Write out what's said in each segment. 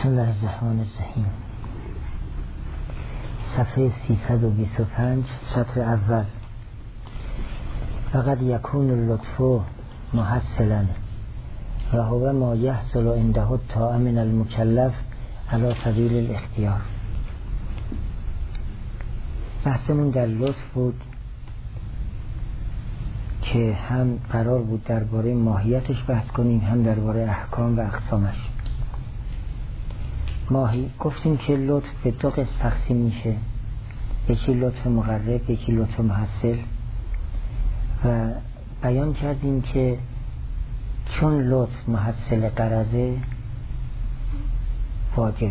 بسم الله الرحمن الرحیم. صفحه 325 سطر اول. فقد یکون اللطف محصلا و هو ما یحصل عنده الطاعة من المکلف علی سبیل الاختیار. بحثمون در لطف بود که هم قرار بود درباره ماهیتش بحث کنیم، هم درباره احکام و اقسامش. گفتیم که لطف به دو قسم تقسیم میشه، یکی لطف مقرب، یکی لطف محصل، و بیان کردیم که چون لطف محصل غرضه واجبه.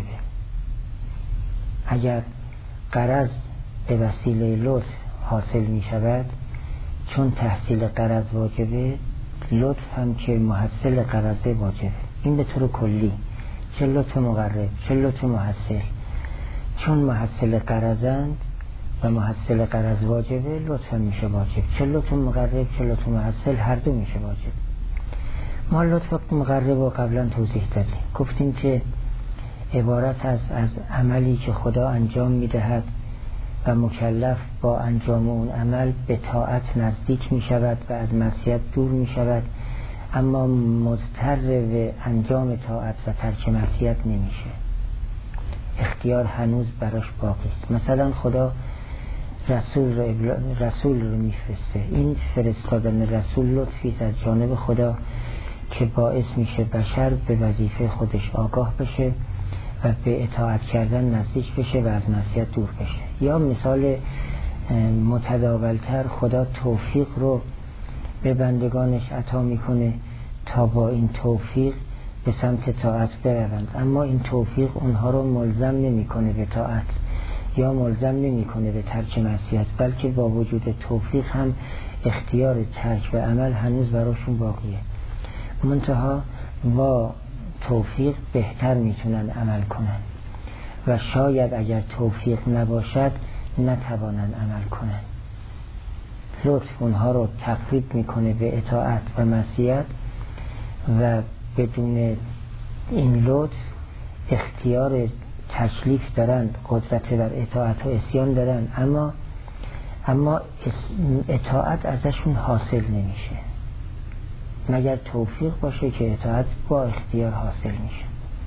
اگر غرض به وسیله لطف حاصل می شود، چون تحصیل غرض واجبه، لطف هم که محصل غرضه واجبه. این به طور کلی، چه لطف مقرب چه لطف محصل، چون محصل غرضند و محصل غرض واجبه، لطف هم میشه واجب. چه لطف مقرب چه لطف محصل، هر دو میشه واجب. ما لطف مقرب رو قبلا توضیح دادیم، گفتیم که عبارت از عملی که خدا انجام میدهد و مکلف با انجام اون عمل به طاعت نزدیک می شود و از معصیت دور می شود، اما مضطر به انجام طاعت و ترک معصیت نمیشه. اختیار هنوز براش باقی است. مثلا خدا رسول رو میفرسته. این فرستادن رسول لطفی است از جانب خدا که باعث میشه بشر به وظیفه خودش آگاه بشه و به اطاعت کردن نزدیک بشه و از معصیت دور بشه. یا مثال متداولتر، خدا توفیق رو به بندگانش عطا میکنه تا با این توفیق به سمت طاعت بروند، اما این توفیق اونها رو ملزم نمیکنه به طاعت یا ملزم نمیکنه به ترک معصیت، بلکه با وجود توفیق هم اختیار ترک و عمل هنوز براشون باقیه. منتها با توفیق بهتر میتونن عمل کنن و شاید اگر توفیق نباشد نتوانن عمل کنن. لطف اونها رو تقریب میکنه به اطاعت و معصیت و بدون این لطف اختیار تکلیف دارند، قدرت بر اطاعت و عصیان دارند، اما اطاعت ازشون حاصل نمیشه مگر توفیق باشه که اطاعت با اختیار حاصل میشه.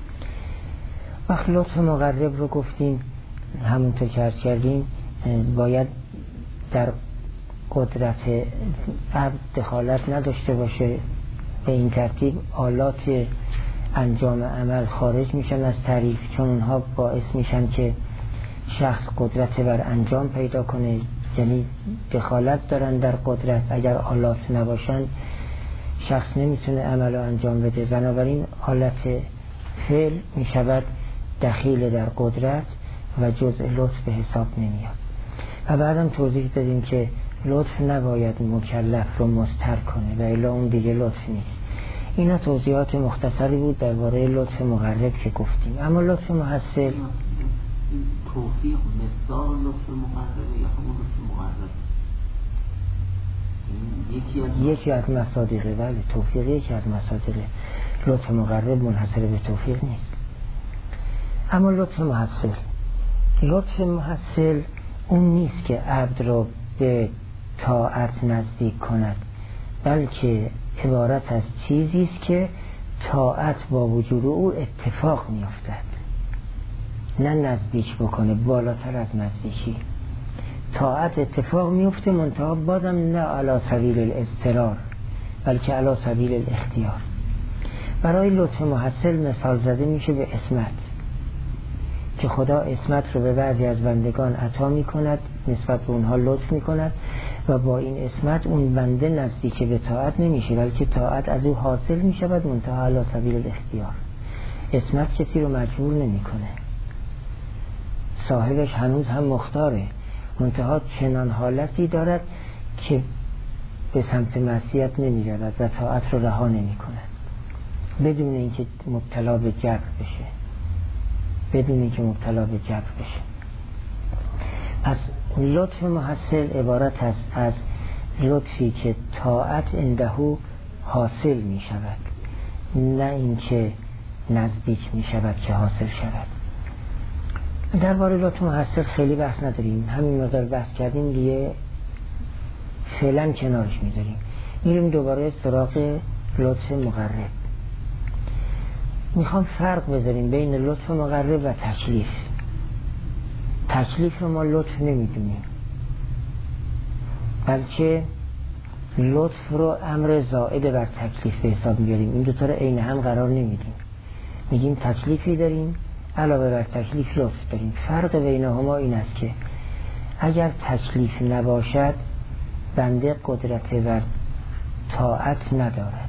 وقت لطف مقرب رو گفتیم، همونطور که عرض کردیم باید در قدرت عبد دخالت نداشته باشه. به این ترتیب آلات انجام عمل خارج میشن از تعریف، چون اونها باعث میشن که شخص قدرت بر انجام پیدا کنه، یعنی دخالت دارن در قدرت. اگر آلات نباشن شخص نمیتونه عمل رو انجام بده، بنابراین آلت فعل میشود دخیل در قدرت و جزء لطف به حساب نمیاد. و بعدم توضیح دادیم که لطف نباید مکلف رو مضطر کنه و الا اون دیگه لطف نیست. اینا توضیحات مختصری بود درباره لطف مقرب که گفتیم. اما لطف محصل، توفیق مثال لطف مقربه یا همون لطف مقرب؟ یکی از مصادیقه. بله، توفیق یکی از مصادیقه. لطف مقرب منحصر به توفیق نیست. اما لطف محصل اون نیست که عبد رو به طاعت نزدیک کند، بلکه عبارت از چیزی است که طاعت با وجود او اتفاق میافتد، نه نزدیک بکنه، بالاتر از نزدیکی. طاعت اتفاق میفته، منتها بازم نه علی سبیل الاضطرار بلکه علی سبیل الاختیار. برای لطف محصل مثال زده میشه به عصمت، که خدا عصمت رو به بعضی از بندگان عطا میکند، نسبت به اونها لطف میکند و با این عصمت اون بنده نزدیک به طاعت نمیشه، بلکه طاعت از او حاصل میشود، منتها علی سبیل الاختیار. عصمت کسی رو مجبور نمیکنه، صاحبش هنوز هم مختاره، منتها چنان حالتی دارد که به سمت معصیت نمیرود و طاعت رو رها نمیکند بدون اینکه مبتلا به جبر بشه. پس لطف محصل عبارت است از لطفی که طاعت عنده حاصل می شود، نه اینکه نزدیک می شود که حاصل شود. درباره لطف محصل خیلی بحث نداریم، همین مقدار بحث کردیم دیگه، فعلا کنارش میذاریم. میریم دوباره سراغ لطف مقرب. میخوام فرق بذاریم بین لطف مقرب و تکلیف. تکلیف رو ما لطف نمیدونیم، بلکه لطف رو امر زائد بر تکلیف به حساب میاریم. این دوتا رو عین هم قرار نمیدیم، میگیم تکلیفی داریم علاوه بر تکلیف لطف داریم. فرق بینهما این است که اگر تکلیف نباشد بنده قدرت بر طاعت ندارد،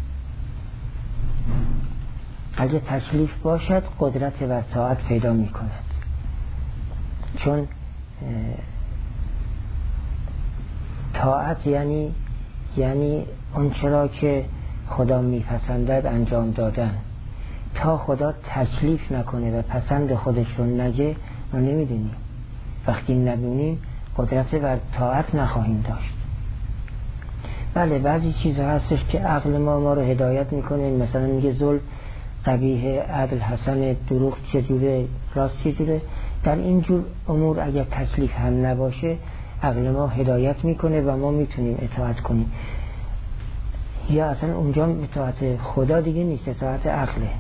اگر تکلیف باشد قدرت بر طاعت پیدا می کند. چون طاعت یعنی اون چرا که خدا میپسندد انجام دادن. تا خدا تکلیف نکنه و پسند خودش رو نگه ما نمیدونیم. وقتی ندونیم قدرت بر طاعت نخواهیم داشت. بله بعضی چیزها هستش که عقل ما رو هدایت میکنه، مثلا میگه ظلم قبیح، عدل حسن، دروغ چجوره، راست چجوره. در این جور امور اگر تکلیف هم نباشه عقل ما هدایت میکنه و ما میتونیم اطاعت کنیم. یا اصلا اونجا اطاعت خدا دیگه نیست، اطاعت عقله.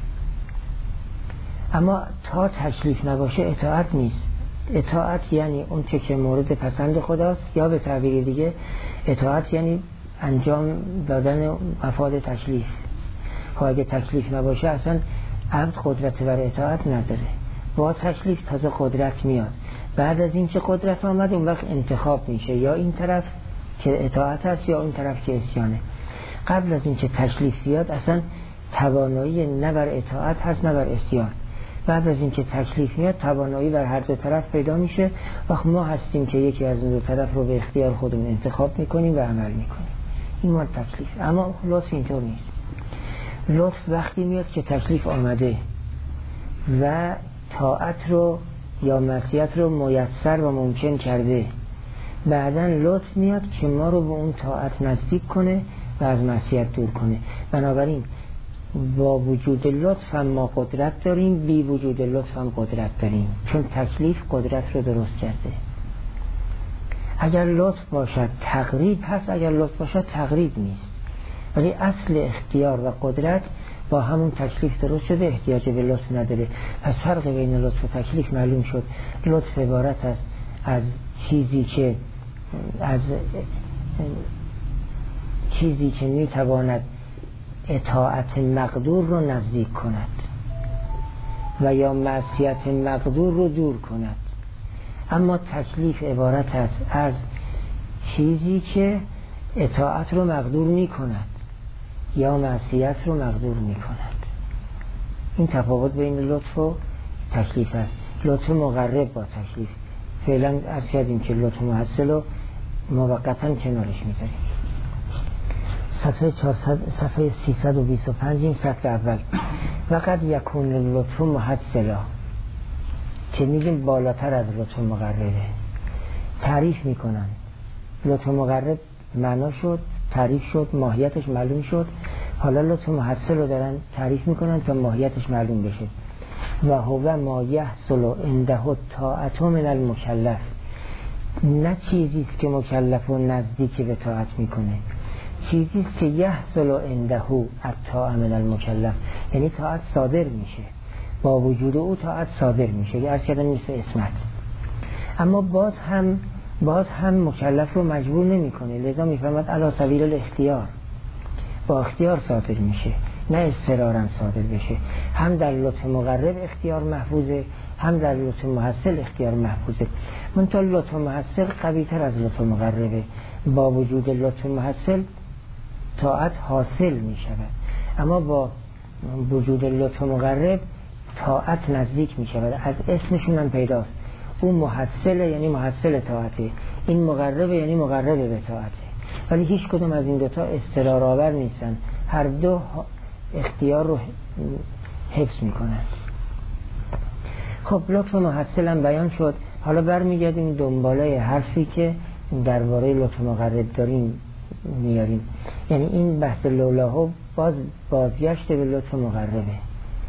اما تا تکلیف نباشه اطاعت نیست. اطاعت یعنی اون چه که مورد پسند خداست، یا به تعبیر دیگه اطاعت یعنی انجام دادن مفاد تکلیف. خب اگه تکلیف نباشه اصلا عبد قدرت بر اطاعت نداره. با تکلیف تازه قدرت میاد. بعد از این که قدرت آمد اون وقت انتخاب میشه، یا این طرف که اطاعت هست یا این طرف که عصیانه. قبل از این که تکلیف بیاد اصلا توانایی نه بر اطاعت هست نه بر عصیان. بعد از این که تکلیف میاد توانایی بر هر دو طرف پیدا میشه. وقت ما هستیم که یکی از این دو طرف رو به اختیار خودمون انتخاب میکنیم و عمل میکنیم. این مال تکلیف. اما لطف اینطور نیست. لطف وقتی میاد که تکلیف آمده و طاعت رو یا معصیت رو میسر و ممکن کرده، بعدن لطف میاد که ما رو به اون طاعت نزدیک کنه و از معصیت دور کنه. بنابراین با وجود لطف هم ما قدرت داریم، بی وجود لطف هم قدرت داریم، چون تکلیف قدرت رو درست کرده. اگر لطف باشد تقریب هست، اگر لطف باشد تقریب نیست. ولی اصل اختیار و قدرت با همون تکلیف درست شده، احتیاج به لطف نداره. پس فرق بین لطف و تکلیف معلوم شد. لطف عبارت است از چیزی که میتواند اطاعت مقدور رو نزدیک کند و یا معصیت مقدور رو دور کند. اما تکلیف عبارت است از چیزی که اطاعت رو مقدور می کند یا معصیت رو مقدور می کند. این تفاوت بین لطف و تکلیف است. لطف مقرب با تکلیف. فعلا عرض کردیم که لطف محصل رو موقتا کنارش می داریم. صفحه 325 این سطر اول. وقد یکون لطف محصلا، که میگیم بالاتر از لطف مقربه. تعریف میکنن لطف مقرب معنا شد، تعریف شد، ماهیتش معلوم شد. حالا لطف محصل رو دارن تعریف میکنن تا ماهیتش معلوم بشه. و هو ما یحصل عنده طاعت من المکلف، نه چیزیست که مکلف و نزدیک به طاعت میکنه، چیزیست که یحصل عنده الطاعت من المکلف، یعنی طاعت صادر میشه، با وجود او طاعت صادر میشه. یه عرض کردن مثل اسمت. اما باز هم مکلف رو مجبور نمیکنه، لذا میفهمد علی سبیل الاختیار، با اختیار صادر میشه، نه اضطرارا صادر بشه. هم در لطف مقرب اختیار محفوظه، هم در لطف محصل اختیار محفوظه. منتها لطف محصل قوی تر از لطف مقربه. با وجود لطف محصل طاعت حاصل میشود، اما با وجود لطف مقرب طاعت نزدیک میشود. از اسمشون هم پیداست، اون محصله یعنی محصل طاعته، این مقربه یعنی مقرب به طاعته. ولی هیچ کدوم از این دوتا اضطرارآور نیستن، هر دو اختیار رو حفظ میکنند. خب لطف محصل هم بیان شد. حالا برمیگردیم دنباله حرفی که درباره لطف مقرب داریم میاریم. یعنی این بحث لولاها بازگشت به لطف مقربه.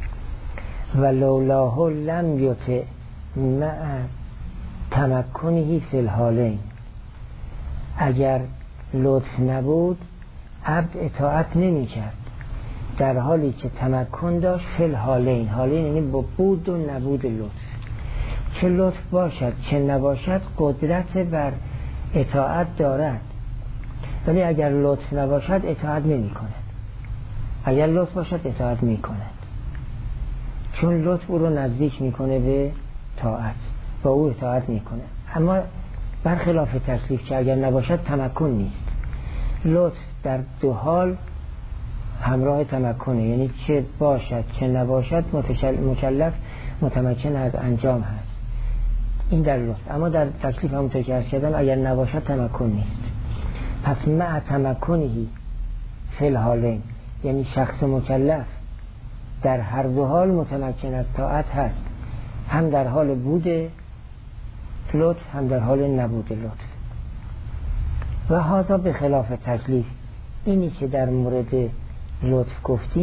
و لولاه لم یطع مع تمکنه فی الحالین. اگر لطف نبود عبد اطاعت نمی کرد در حالی که تمکن داشت فی الحالین. حالین یعنی با بود و نبود لطف، چه لطف باشد چه نباشد قدرت بر اطاعت دارد، ولی اگر لطف نباشد اطاعت نمی کند. اگر لطف باشد اطاعت می کند، چون لطف او رو نزدیک میکنه به طاعت، با او اطاعت میکنه. اما برخلاف تکلیف که اگر نباشد تمکن نیست. لطف در دو حال همراه تمکنه، یعنی چه باشد چه نباشد مکلف متمکن از انجام هست. این در لطف. اما در تکلیف همونطور که عرض کردم اگر نباشد تمکن نیست. پس مع تمکنهی فی الحالین، یعنی شخص مکلف در هر دو حال متمکن از طاعت هست، هم در حال بود لطف هم در حال نبود لطف. و هذا به خلاف تکلیف. اینی که در مورد لطف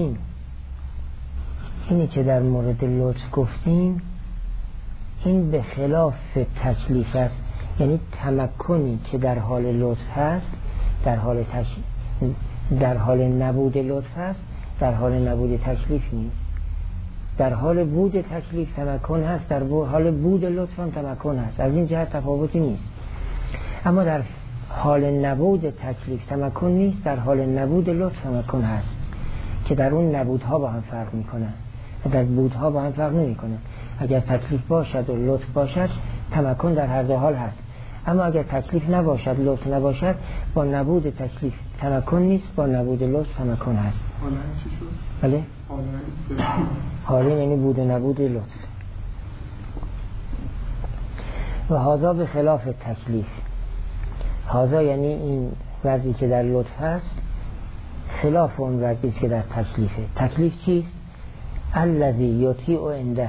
گفتیم این به خلاف تکلیف است. یعنی تمکنی که در حال لطف هست در حال نبود لطف هست، در حال نبود تکلیف نیست. در حال بود تکلیف تمکن هست، در حال بود لطف هم تمکن هست. از این جهت تفاوتی نیست. اما در حال نبود تکلیف تمکن نیست، در حال نبود لطف تمکن هست که در اون نبودها با هم فرق میکنن و در بودها با هم فرق نمیکنن. اگر تکلیف باشد و لطف باشد تمکن در هر دو حال هست. اما اگر تکلیف نباشد لطف نباشد، با نبود تکلیف تمکن نیست، با نبود لطف تمکن هست. حالا چی شد؟ بله؟ حالا یعنی بود و نبود لطف. و هذا به خلاف تکلیف. هذا یعنی این وضعی که در لطف هست خلاف اون وضعی که در تکلیفه. تکلیف چیست؟ الذی یطیع عنده.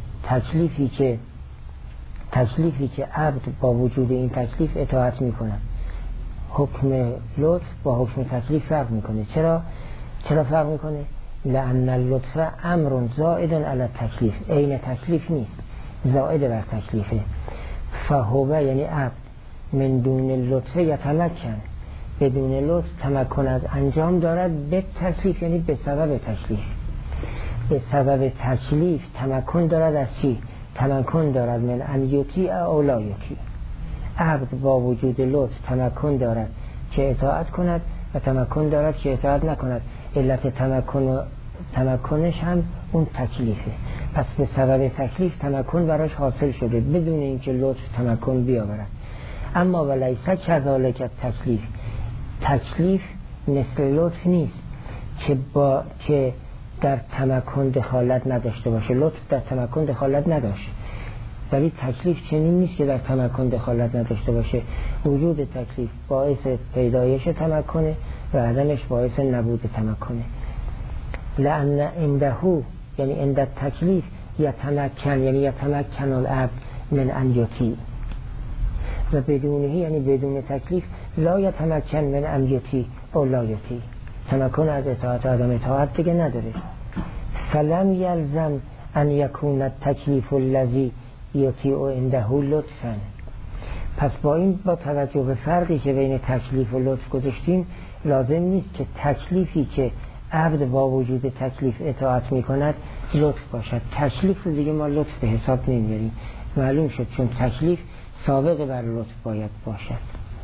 تکلیفی که عبد با وجود این تکلیف اطاعت میکنه. حکم لطف با حکم تکلیف فرق میکنه. چرا فرق میکنه؟ لأن اللطف امر زائد علی التکلیف. عین تکلیف نیست، زائد بر تکلیفه. فهو یعنی عبد من دون لطف یتمکن، بدون لطف تمکن از انجام دارد. به تکلیف یعنی به سبب تکلیف. به سبب تکلیف تمکن دارد از چی؟ تمکن دارد من ان یطیع او لا یطیع. عبد با وجود لطف تمکن دارد که اطاعت کند و تمکن دارد که اطاعت نکند. علت تمکنش هم اون تکلیفه. پس به سبب تکلیف تمکن براش حاصل شده بدون اینکه لطف تمکن بیاورد. اما ولیس کذالک تکلیف مثل لطف نیست که در تمکن دخالت نداشته باشه. لطف در تمکن دخالت نداشت، ولی تکلیف چنین نیست که در تمکن دخالت نداشته باشه. وجود تکلیف باعث پیدایش تمکنه و عدمش باعث نبود تمکنه. لأن عنده یعنی عند التکلیف یتمکن، یعنی یتمکن العبد من ان یطیع، و بدونه یعنی بدون تکلیف لا یتمکن من ان یطیع او لا یطیع. تمکن از اطاعت و عدم اطاعت دیگه نداره. فلم یلزم ان یکون التکلیف الذی یطیع عنده لطفا. پس با توجه به فرقی که بین تکلیف و لطف گذاشتیم، لازم نیست که تکلیفی که عبد با وجود تکلیف اطاعت میکند لطف باشد. تکلیف رو دیگه ما لطف به حساب نمیاریم. معلوم شد چون تکلیف سابق بر لطف باید باشد.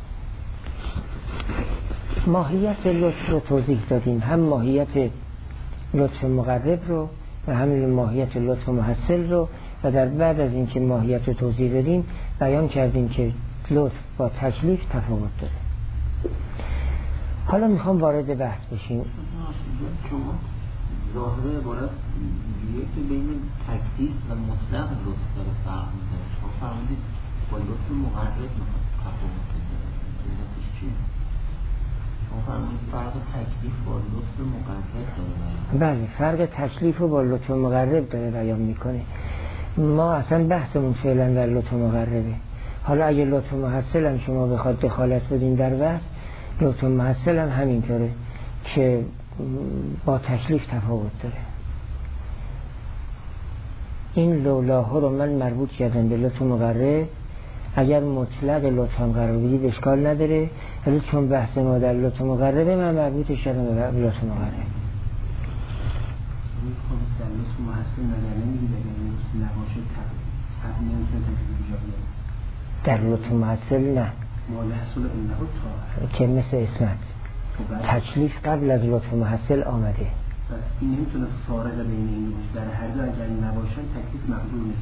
ماهیت لطف رو توضیح دادیم، هم ماهیت لطف مقرب رو و هم ماهیت لطف محصل رو، و در بعد از اینکه ماهیت رو توضیح دادیم بیان کردیم که لطف با تکلیف تفاوت داره. حالا میخوام وارد بحث بشیم. شما ظاهر عبارت میگه که بین تکلیف و مطلق لطف داره فرق میکنه. شما فرمودید با لطف مقرب میخواد تفاوت بذاره. علتش چیه؟ شما فرمودید فرق تکلیف با لطف مقرب داره. بله، فرق تکلیف رو با لطف مقرب داره بیان میکنه. ما اصلا بحثمون فعلا در لطف مقربه. حالا اگه لطف محصل هم شما بخواد دخالت بدین در بحث، لطف محصل هم همینطوره که با تکلیف تفاوت داره. این لولاها رو من مربوط کردم به لطف مقرر. اگر مطلق لطف هم قرار بدید اشکال نداره، ولی چون بحث ما در لطف مقرره من مربوطش کردم به لطف مقرر. در لطف محصل نظر نمیدید اگر لطف نباشه تبیین نمیتونه تجربه ایجاب کنه؟ در لطف محصل نه، مال حصول انه تا که مثل اسمت تکلیف قبل از لطف محصل آمده. پس این نمیتونه فارق بین این باشه. در هر دو اگر نباشن تکلیف مقدور نیست.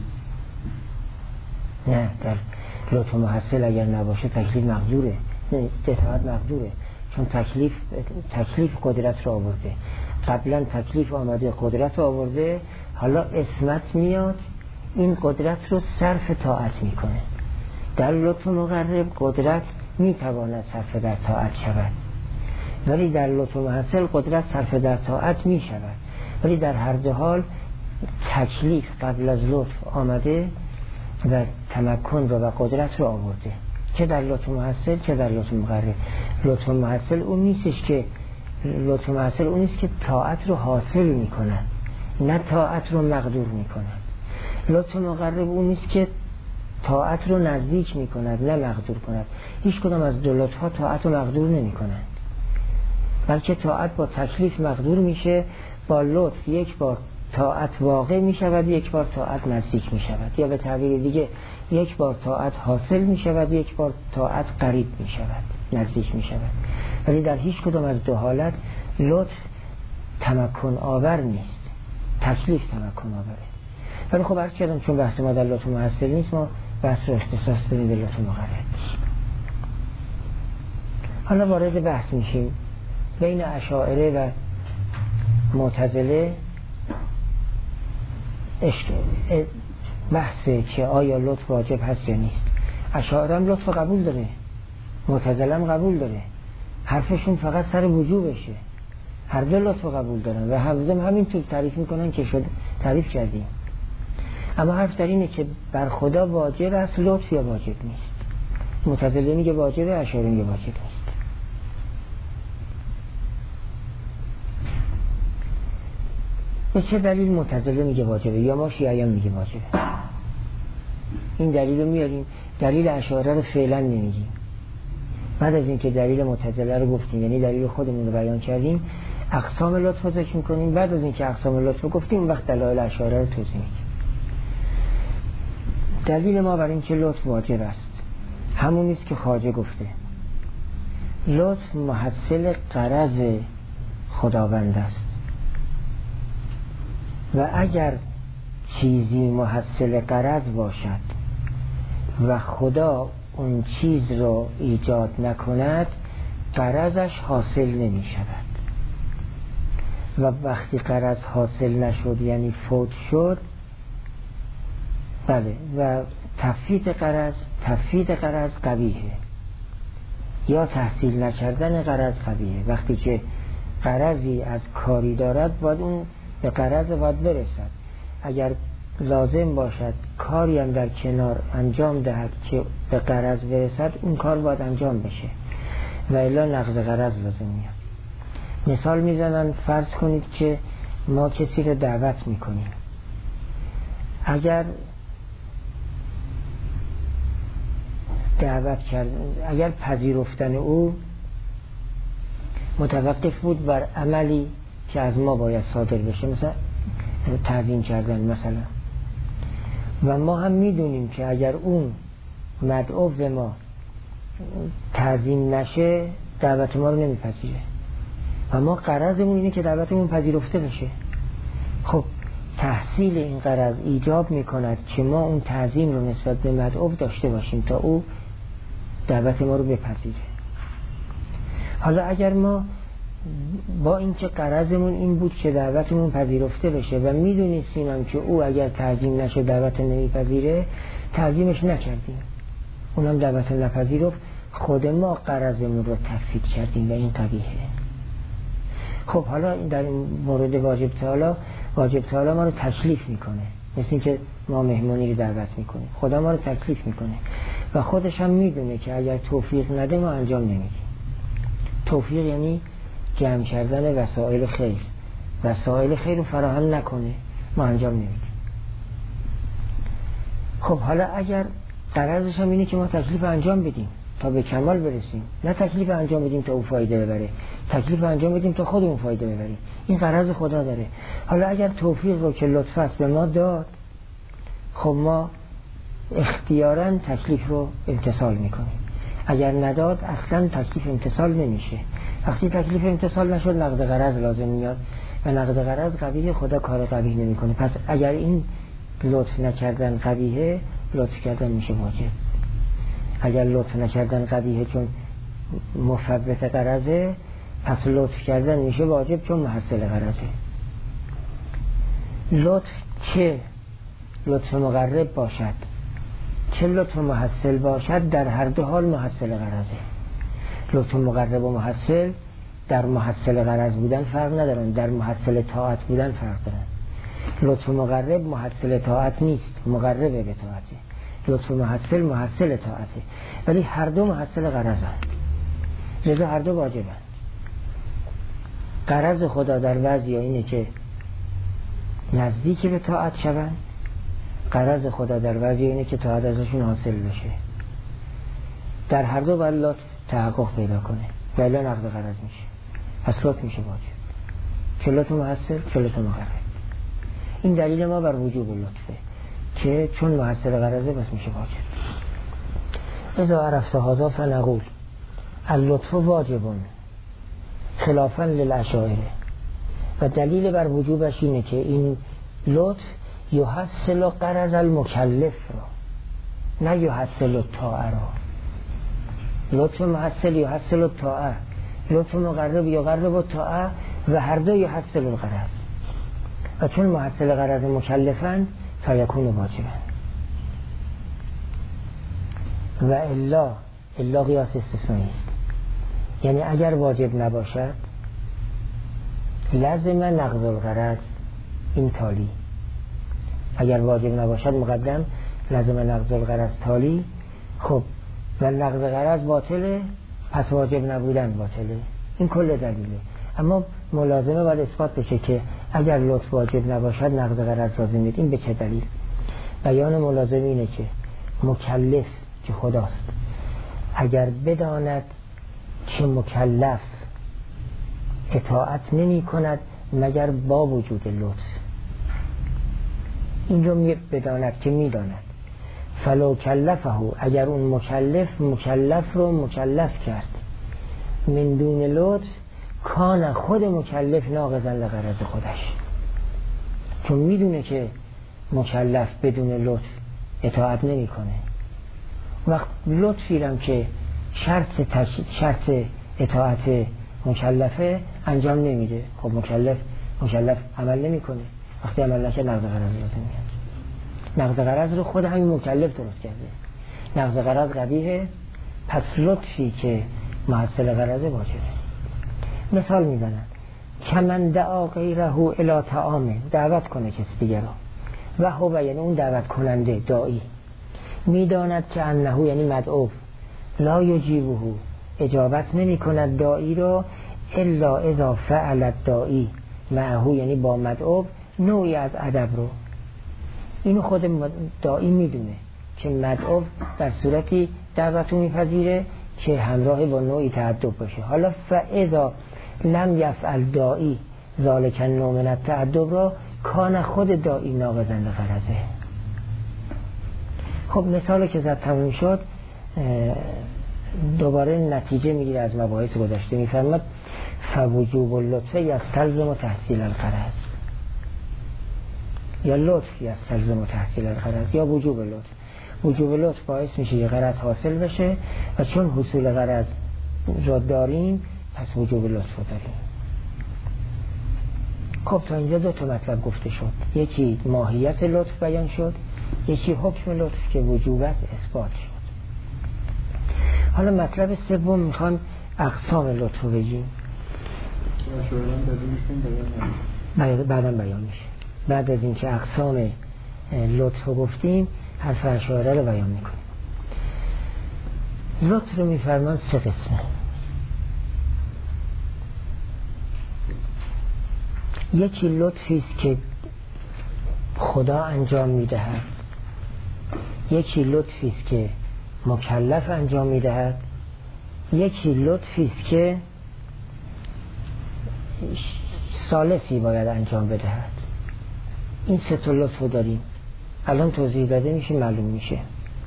نه، در لطف محصل اگر نباشه تکلیف مقدوره، اطاعت مقدوره، چون تکلیف قدرت رو آورده. قبلا تکلیف آمده، قدرت رو آورده، حالا اسمت میاد این قدرت رو صرف طاعت میکنه. در لطف مقرب قدرت میتواند صرف در طاعت شود، ولی در لطف محصل قدرت صرف در طاعت میشود، ولی در هر دو حال تکلیف قبل از لطف آمده و تمکن رو و قدرت رو آورده، چه در لطف محصل چه در لطف مقرب. لطف محصل اون نیستش که طاعت رو حاصل میکنن، نه طاعت رو مقدور میکنن. لطف مقرب اون نیست که طاعت رو نزدیک میکند نه مقدور کند. هیچ کدام از دو لطف ها طاعت رو مقدور نمیکنن، بلکه طاعت با تکلیف مقدور میشه. با لطف یک بار طاعت واقع میشود، یک بار طاعت نزدیک میشود، یا به تعبیر دیگه یک بار طاعت حاصل میشود، یک بار طاعت قریب میشود، نزدیک میشود. ولی در هیچ کدام از دو حالت لطف تمکن آور نیست، تکلیف تمکن آوره. ولی خب عرض کردم چون بحث ما در لطف محصل نیست، ما بحث رو اختصاص دادیم به لطف مقرر. حالا وارد بحث میشیم بین اشاعره و معتزله. بحثه که آیا لطف واجب هست یا نیست. اشاعره هم لطف قبول داره، معتزله هم قبول داره، حرفشون فقط سر وجوبشه. هر دو لطف قبول دارن و همینطور تعریف میکنن که شد تعریف کردیم. اما حرف در اینه که بر خدا واجب است لطف یا واجب نیست. معتزله میگه واجبه، اشاعره میگه واجب نیست. به چه دلیل معتزله میگه واجبه یا ما شیعیان میگه واجبه؟ این دلیل رو میاریم، دلیل اشاعره رو فعلا نمیگیم. بعد از اینکه دلیل معتزله رو گفتیم، یعنی دلیل خودمون رو بیان کردیم، اقسام لطف رو ذکر میکنیم. بعد از اینکه اقسام لطف رو گفتیم، اون وقت دلایل اشاعره رو توضیح میدیم. دلیل ما بر اینکه لطف واجب است همون نیست که خواجه گفته. لطف محصل غرض خداوند است و اگر چیزی محصل غرض باشد و خدا اون چیز رو ایجاد نکند، غرضش حاصل نمی شود. و وقتی غرض حاصل نشد یعنی فوت شد، بله، و تفویت غرض قبیحه، یا تحصیل نکردن غرض قبیحه. وقتی که غرضی از کاری دارد باید اون به غرض باید برسد. اگر لازم باشد کاری هم در کنار انجام دهد که به غرض برسد، اون کار باید انجام بشه و الا نقض غرض لازم میاد. مثال میزنن، فرض کنید که ما کسی رو دعوت میکنیم، اگر پذیرفتن او متوقف بود بر عملی که از ما باید صادر بشه، مثلا تعظیم کردن مثلا، و ما هم میدونیم که اگر اون مدعو به ما تعظیم نشه دعوت ما رو نمیپذیره و ما غرضمون اینه که دعوتمون پذیرفته بشه، خب تحصیل این غرض ایجاب میکند که ما اون تعظیم رو نسبت به مدعو داشته باشیم تا او دعوت ما رو بپذیره. حالا اگر ما با اینکه غرضمون این بود که دعوتمون پذیرفته بشه و میدونستیم هم که او اگر تعظیم نشه دعوت نمیپذیره، تعظیمش نکردیم، اونم دعوت نپذیرفت، خود ما غرضمون رو تفسید کردیم و این قبیحه. خب حالا در این مورد واجب تعالی ما رو تکلیف میکنه، مثل این که ما مهمانی رو دعوت میکنیم، خدا ما رو تکلیف میکنه و خودش هم میدونه که اگر توفیق نده ما انجام نمیدیم. توفیق یعنی جمع کردن وسایل خیر رو فراهم نکنه، ما انجام نمیدیم. خب حالا اگر غرضش هم اینه که ما تکلیف انجام بدیم تا به کمال برسیم، نه تکلیف انجام بدیم تا او فایده ببره، تکلیف انجام بدیم تا خودمون فایده ببریم، این غرض خدا داره. حالا اگر توفیق رو که لطف است به ما داد، خب ما اختیاراً تکلیف رو امتثال میکنیم. اگر نداد اصلا تکلیف امتثال نمیشه. وقتی تکلیف امتثال نشد نقد غرض لازم میاد و نقد غرض قبیه، خدا کار قبیه نمیکنه. پس اگر این لطف نکردن قبیه، لطف کردن میشه واجب. اگر لطف نکردن قبیه چون مفوت غرضه، پس لطف کردن میشه واجب چون محصل غرضه. لطف چه لطف مقرب باشد چه لطف محصل باشد، در هر دو حال محصل غرضه. لطف مقرب و محصل در محصل غرض بودن فرق ندارن، در محصل طاعت بودن فرق دارن. لطف مقرب محصل طاعت نیست، مقرب به طاعته. لطف محصل محصل طاعته، ولی هر دو محصل غرضن، لذا هر دو واجبن. غرض خدا در وضعی اینه که نزدیک به طاعت شوند، غرض خدا در وضعی اینه که طاعت ازشون حاصل بشه. در هر دو باید لطف تحقق پیدا کنه، ولی نقد غرض میشه، پس لطف میشه واجب، چه لطف محصل چه لطف مقرب. این دلیل ما بر وجوب لطفه که چون محصل غرضه بس میشه واجب. اذا عرفت هذا فنقول اللطف واجب خلافا للاشاعره. و دلیل بر وجوبش اینه که این لطف یحصل غرض المکلف را، نه یحصل الطاعه را. لطف محصل یحصل الطاعه، لطف مقرب یقرب الطاعه، و هر دو یحصل الغرض. و چون محصل غرض مکلفن تا یکون واجبن. و الا قیاس استثنایی است، یعنی اگر واجب نباشد لازم نقض الغرض، این تالی. اگر واجب نباشد مقدم لازم نقض الغرض تالی. خب و نقض غرض باطله، پس واجب نبودن باطله. این کل دلیله. اما ملازمه باید اثبات بشه که اگر لطف واجب نباشد نقض غرض لازم نیست. این به چه دلیل؟ بیان ملازمه اینه که مکلف که خداست اگر بداند که مکلف اطاعت نمی کند مگر با وجود لطف، این رو بداند که می داند، فلو کلفه، اگر اون مکلف رو مکلف کرد من دون لطف، کان خود مکلف ناقضا لغرض خودش، چون میدونه که مکلف بدون لطف اطاعت نمی کنه. وقت لطفی هم که شرط اطاعت مکلفه انجام نمیده، خب مکلف عمل نمی کنه. وقتی عمل نکرد نقض غرض لازم میاد. نقض غرض رو خود همین مکلف درست کرده. نقض غرض قبیحه، پس لطفی که محصل غرضه واجبه. مثال میزنن کمن دعا غیره الی طعام، دعوت کنه کسی دیگه رو، و هو یعنی اون دعوت کننده داعی میداند که انه یعنی مدعو لا یجیبه، اجابت نمی کند داعی رو، الا اذا فعل الداعی معه، یعنی با مدعو نوعی از ادب رو. اینو خود داعی میدونه که مدعو در صورتی دعوتو میپذیره که همراه با نوعی تأدب باشه. حالا فاذا لم یفعل داعی ذالک النوع من التأدب را، کان خود داعی ناقضا لغرضه. خب مثالی که زد تموم شد، دوباره نتیجه میگیره از مباحث گذشته. میفرماد فوجوب اللطف یستلزم تحصیل الغرض، یا لطف یستلزم تحصیل الغرض، یا وجوب لطف. وجوب لطف باعث میشه یه غرض حاصل بشه، و چون حصول غرض را داریم پس وجوب لطف رو داریم. خب تا اینجا دو تا مطلب گفته شد، یکی ماهیت لطف بیان شد، یکی حکم لطف که وجوبت اثبات شد. حالا مطلب سوم میخوام اقسام لطف رو بگیم، بعداً بیان میشه. بعد از اینکه اقسام لطف رو گفتیم حرف اشاعره رو بیان میکنیم. لطف رو میفرمان سه قسمه. یکی لطفی است که خدا انجام میدهد یکی لطفی است که مکلف انجام میدهد، یکی لطفی است که ثالثی باید انجام بدهد. این سه تا لطف رو داریم، الان توضیح داده میشه، معلوم میشه.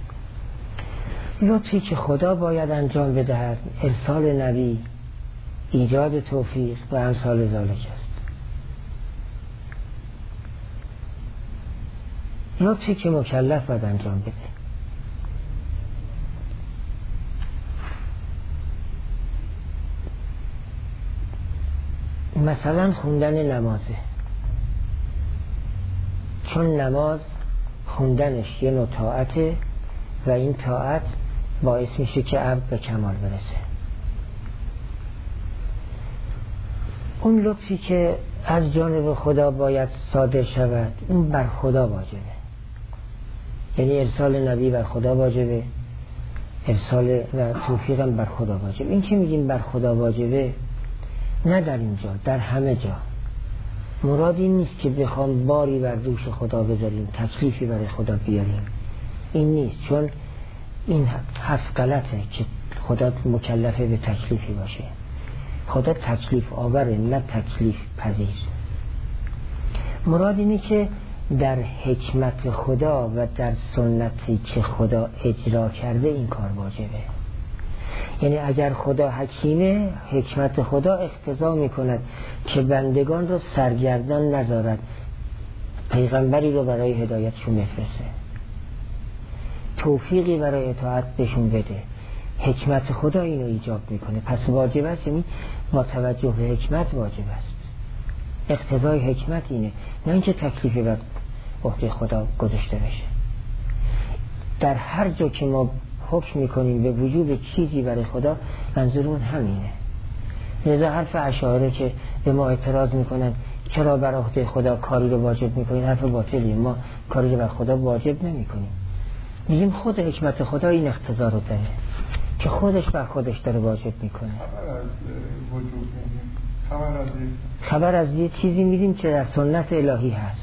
لطفی که خدا باید انجام بدهد ارسال نبی، ایجاد توفیق و امثال ذالک است. لطفی که مکلف باید انجام بده، مثلا خوندن نمازه، چون نماز خوندنش یه نوع طاعته و این طاعت باعث میشه که عبد به کمال برسه. اون لطفی که از جانب خدا باید صادر شود اون بر خدا واجبه، یعنی ارسال نبی بر خدا واجبه، ارسال و توفیق هم بر خدا واجبه. این که میگیم بر خدا واجبه نه در اینجا، در همه جا. مراد این نیست که بخوام باری بر دوش خدا بذاریم، تکلیفی برای خدا بیاریم، این نیست، چون این حرف غلطه که خدا مکلفه به تکلیفی باشه. خدا تکلیف آوره نه تکلیف پذیر. مراد اینه که در حکمت خدا و در سنتی که خدا اجرا کرده این کار واجبه. یعنی اگر خدا حکیمه، حکمت خدا اقتضا میکند که بندگان رو سرگردان نذارد، پیغمبری رو برای هدایتشون بفرسته، توفیقی برای اطاعت بهشون بده. حکمت خدا اینو ایجاب میکنه، پس واجب است، یعنی با توجه به حکمت واجب است. اقتضای حکمت اینه، نه اینکه تکلیفی بر عهده خدا گذاشته بشه. در هر جا که ما حکم میکنیم به وجوب چیزی برای خدا، منظورمون همینه. لذا حرف اشاعره که به ما اعتراض میکنن چرا بر عهده خدا کاری رو واجب میکنین، حرف باطلیه. ما کاری رو بر خدا واجب نمیکنیم، میگیم خود حکمت خدا این اقتضا رو داره که خودش بر خودش داره واجب میکنه. خبر از یه چیزی میدیم که در سنت الهی هست،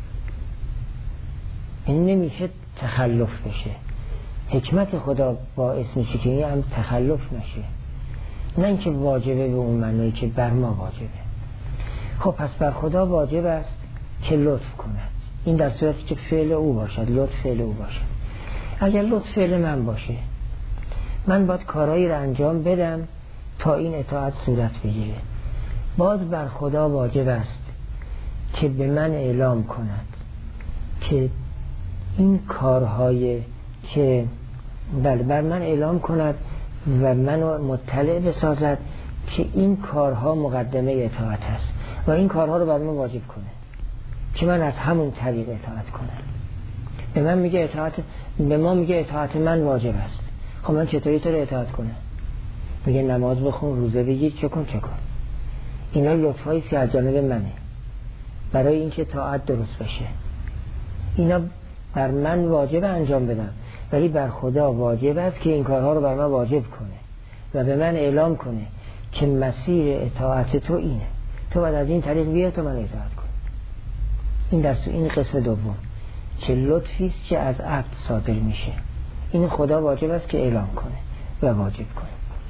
این نمیشه تخلف بشه. حکمت خدا باعث میشه که این هم تخلف نشه، نه اینکه واجبه به اون معنی که بر ما واجبه. خب پس بر خدا واجب است که لطف کند، این در صورتی که فعل او باشد، لطف فعل او باشد. اگر لطف فعل من باشه، من باید کارهایی رو انجام بدم تا این اطاعت صورت بگیره، باز بر خدا واجب است که به من اعلام کند که این کارهای که بر من اعلام کند و منو مطلع بسازد که این کارها مقدمه اطاعت هست و این کارها رو بر من واجب کنه که من از همون طریق اطاعت کنم. به من میگه اطاعت، به ما میگه اطاعت من واجب است. خب من چطوری تو رو اطاعت کنم؟ میگه نماز بخون، روزه بگیر، چه کن. اینا لطفایی که از جانب منه برای اینکه اطاعت درست بشه. اینا بر من واجب انجام بدم، ولی بر خدا واجب است که این کارها رو بر من واجب کنه و به من اعلام کنه که مسیر اطاعت تو اینه، تو باید از این طریق بیا تا من اطاعت کن. این قسم دوم که لطفی است که از عبد صادر میشه، این خدا واجب است که اعلام کنه و واجب کنه.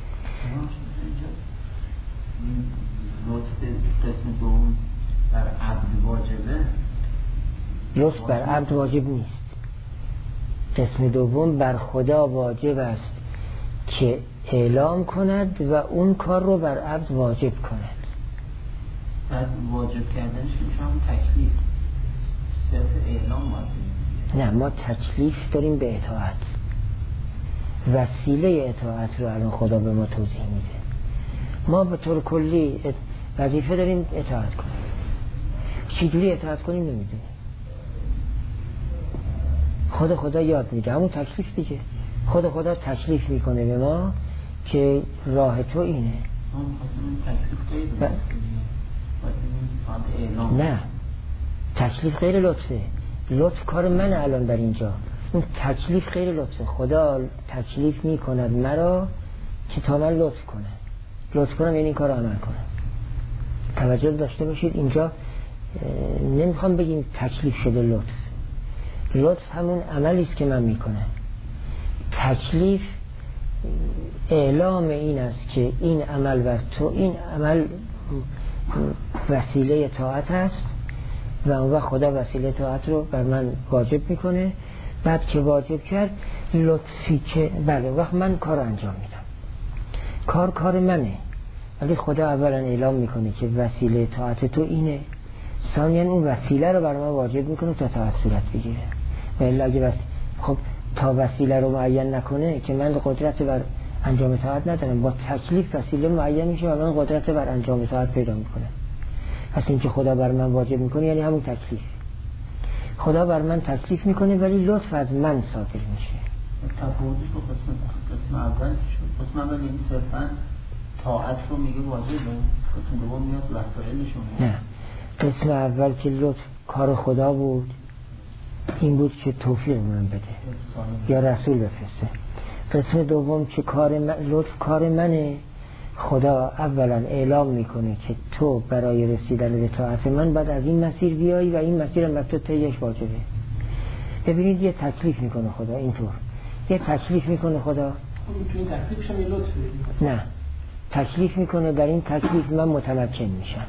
لطف قسم دوم بر عبد واجبه، لطف بر عبد واجب نیست. قسم دوم بر خدا واجب است که اعلام کند و اون کار رو بر عبد واجب کند. بعد واجب کردنش میشه همون تکلیف، صرف اعلام واجب. نه، ما تکلیف داریم به اطاعت، وسیله اطاعت رو الان خدا به ما توضیح میده. ما به طور کلی وظیفه داریم اطاعت کنیم، چجوری اطاعت کنیم نمیدونیم. خدا یاد میده، همون تکلیف دیگه. خدا تکلیف میکنه به ما که راه تو اینه. نه، تکلیف غیر لطفه. لطف کار من الان در اینجا، اون تکلیف غیر لطفه. خدا تکلیف میکند مرا که تا من لطف کنه، لطف کنم یعنی این کار رو عمل کنم. توجه داشته باشید اینجا نمیخوام بگیم تکلیف شده لطف. لطف همون عملی است که من میکنم. تکلیف اعلام این است که این عمل بر تو، این عمل وسیله طاعت است و اون وقت خدا وسیله طاعت رو بر من واجب میکنه. بعد که واجب کرد لطفی که بله وقت من کار انجام میدم، کار منه، ولی خدا اولا اعلام میکنه که وسیله طاعت تو اینه، ثانیاً اون وسیله رو بر من واجب میکنه تا طاعت صورت بگیره. ولی اگه خب تا وسیله رو معین نکنه که من قدرت بر انجام طاعت ندارم، با تکلیف وسیله معین میشه و من قدرت بر انجام طاعت پیدا میکنم. پس این که خدا بر من واجب میکنه یعنی همون تکلیف. خدا بر من تکلیف میکنه ولی لطف از من صادر میشه. تفاوتش با قسم اول شد. قسم اول یعنی صرفا طاعت رو میگه واجبه، قسم دوم میاد وسایلشون. نه، قسم اول که لطف کار خدا بود، این بود که توفیق من بده یا رسول بفرسته. قسم دوم که لطف کار منه، خدا اولا اعلام میکنه که تو برای رسیدن به طاعت من بعد از این مسیر بیایی و این مسیر هم بر تو طیش واجبه. ببینید یه تکلیف میکنه خدا اینطور، یه تکلیف میکنه خدا. تو این تکلیفش هم یه لطفه. نه، تکلیف میکنه، در این تکلیف من متمکن میشم.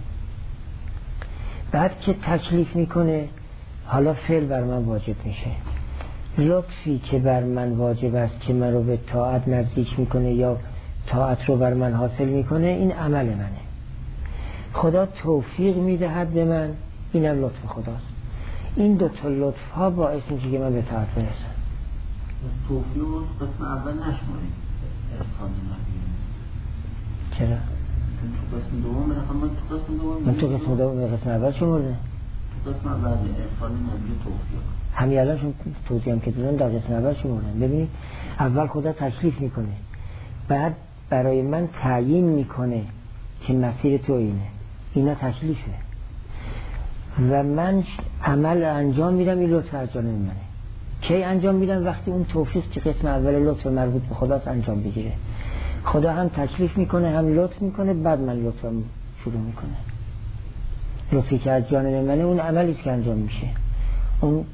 بعد که تکلیف میکنه حالا فعل بر من واجب میشه. لطفی که بر من واجب است که من رو به طاعت نزدیک میکنه یا طاعت رو بر من حاصل میکنه، این عمل منه. خدا توفیق میدهد به من، اینم لطف خداست. این دو تا لطف ها باعث میشه که من به طاعت برسم. بس توفیق رو قسم اول نشماریم ارسال نبی. چرا؟ تو قسم دوم من تو قسم دوم قسم اول شمرده. تو قسم اول ارسال نبی توفیق همین الان چون توضیح هم که دادم در قسم اول شمردم. ببینید اول خدا تکلیف میکنه، بعد برای من تعیین میکنه که مسیر تو اینه، اینا تکلیفه و من عمل انجام میدم. این لطف از جانب منه. کی انجام میدم؟ وقتی اون توفیق که قسم اول لطف مربوط به خداست انجام بگیره. خدا هم تکلیف میکنه هم لطف میکنه، بعد من لطفم شروع میکنه. لطفی که از جانب منه اون عملیست که انجام میشه، اون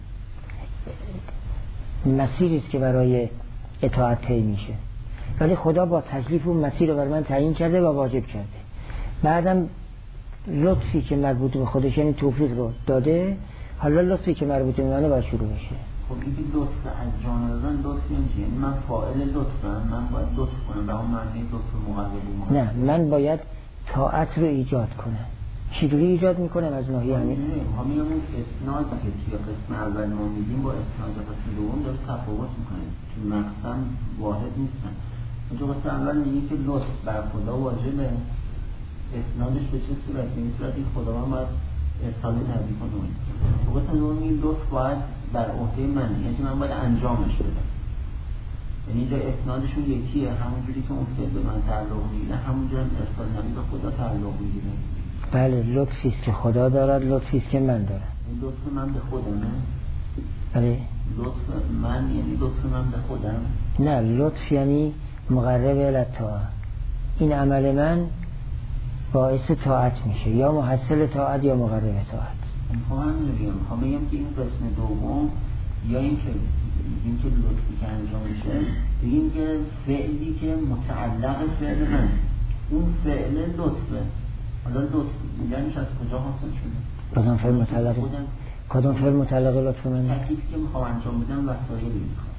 مسیریست که برای اطاعت طی میشه، ولی خدا با تکلیف اون مسیر رو بر من تعیین کرده و واجب کرده. بعدم لطفی که مربوط به خودش یعنی توفیق رو داده، حالا لطفی که مربوط به منه باید شروع بشه. خب این لطف از جانب من لطف یعنی من فاعل لطفم، من باید لطف کنم به اون معنی لطف مقربی. نه، من باید طاعت رو ایجاد کنم. چجوری ایجاد میکنم؟ از ناحیه همین همین اون اسناد که توی قسم اول ما میگیم با اسناد قسم دوم داره تفاوت میکنه، تو مقسم واحد نیستن. تو قسم اول میگه که لطف بر خدا واجبه، اسنادش به چه صورت؟ این صورتی خدا من باید ارسال نبی کنه. تو قسم دوم میگه لطف باید بر عهده منه، یعنی من باید انجامش بدم. یعنی اینجا اسنادشون یکیه، همونجوری که اون فعل به من تعلق میگیره همونجوری هم ارسال نبی به خدا تعلق میگیره. بله، لطفیست که خدا دارد، لطفیست که من دارم. لطف من به خودمه؟ بله. لطف من یعنی لطف من به خودم؟ نه، لطف یعنی مقرب الطاعه. این عمل من باعث طاعت میشه، یا محصل طاعت یا مقرب طاعت. میخوام بگم که این قسم دوم یا این که لطفی که انجام میشه، بگیم که فعلی که متعلق فعل من، اون فعل لطفه. حالا لطف میگنش از کجا حاصل شده؟ کدام فعل متعلق؟ کدام فعل متعلق لطف منه؟ تکلیفی که میخوام انجام بدم وسایلی میخوام.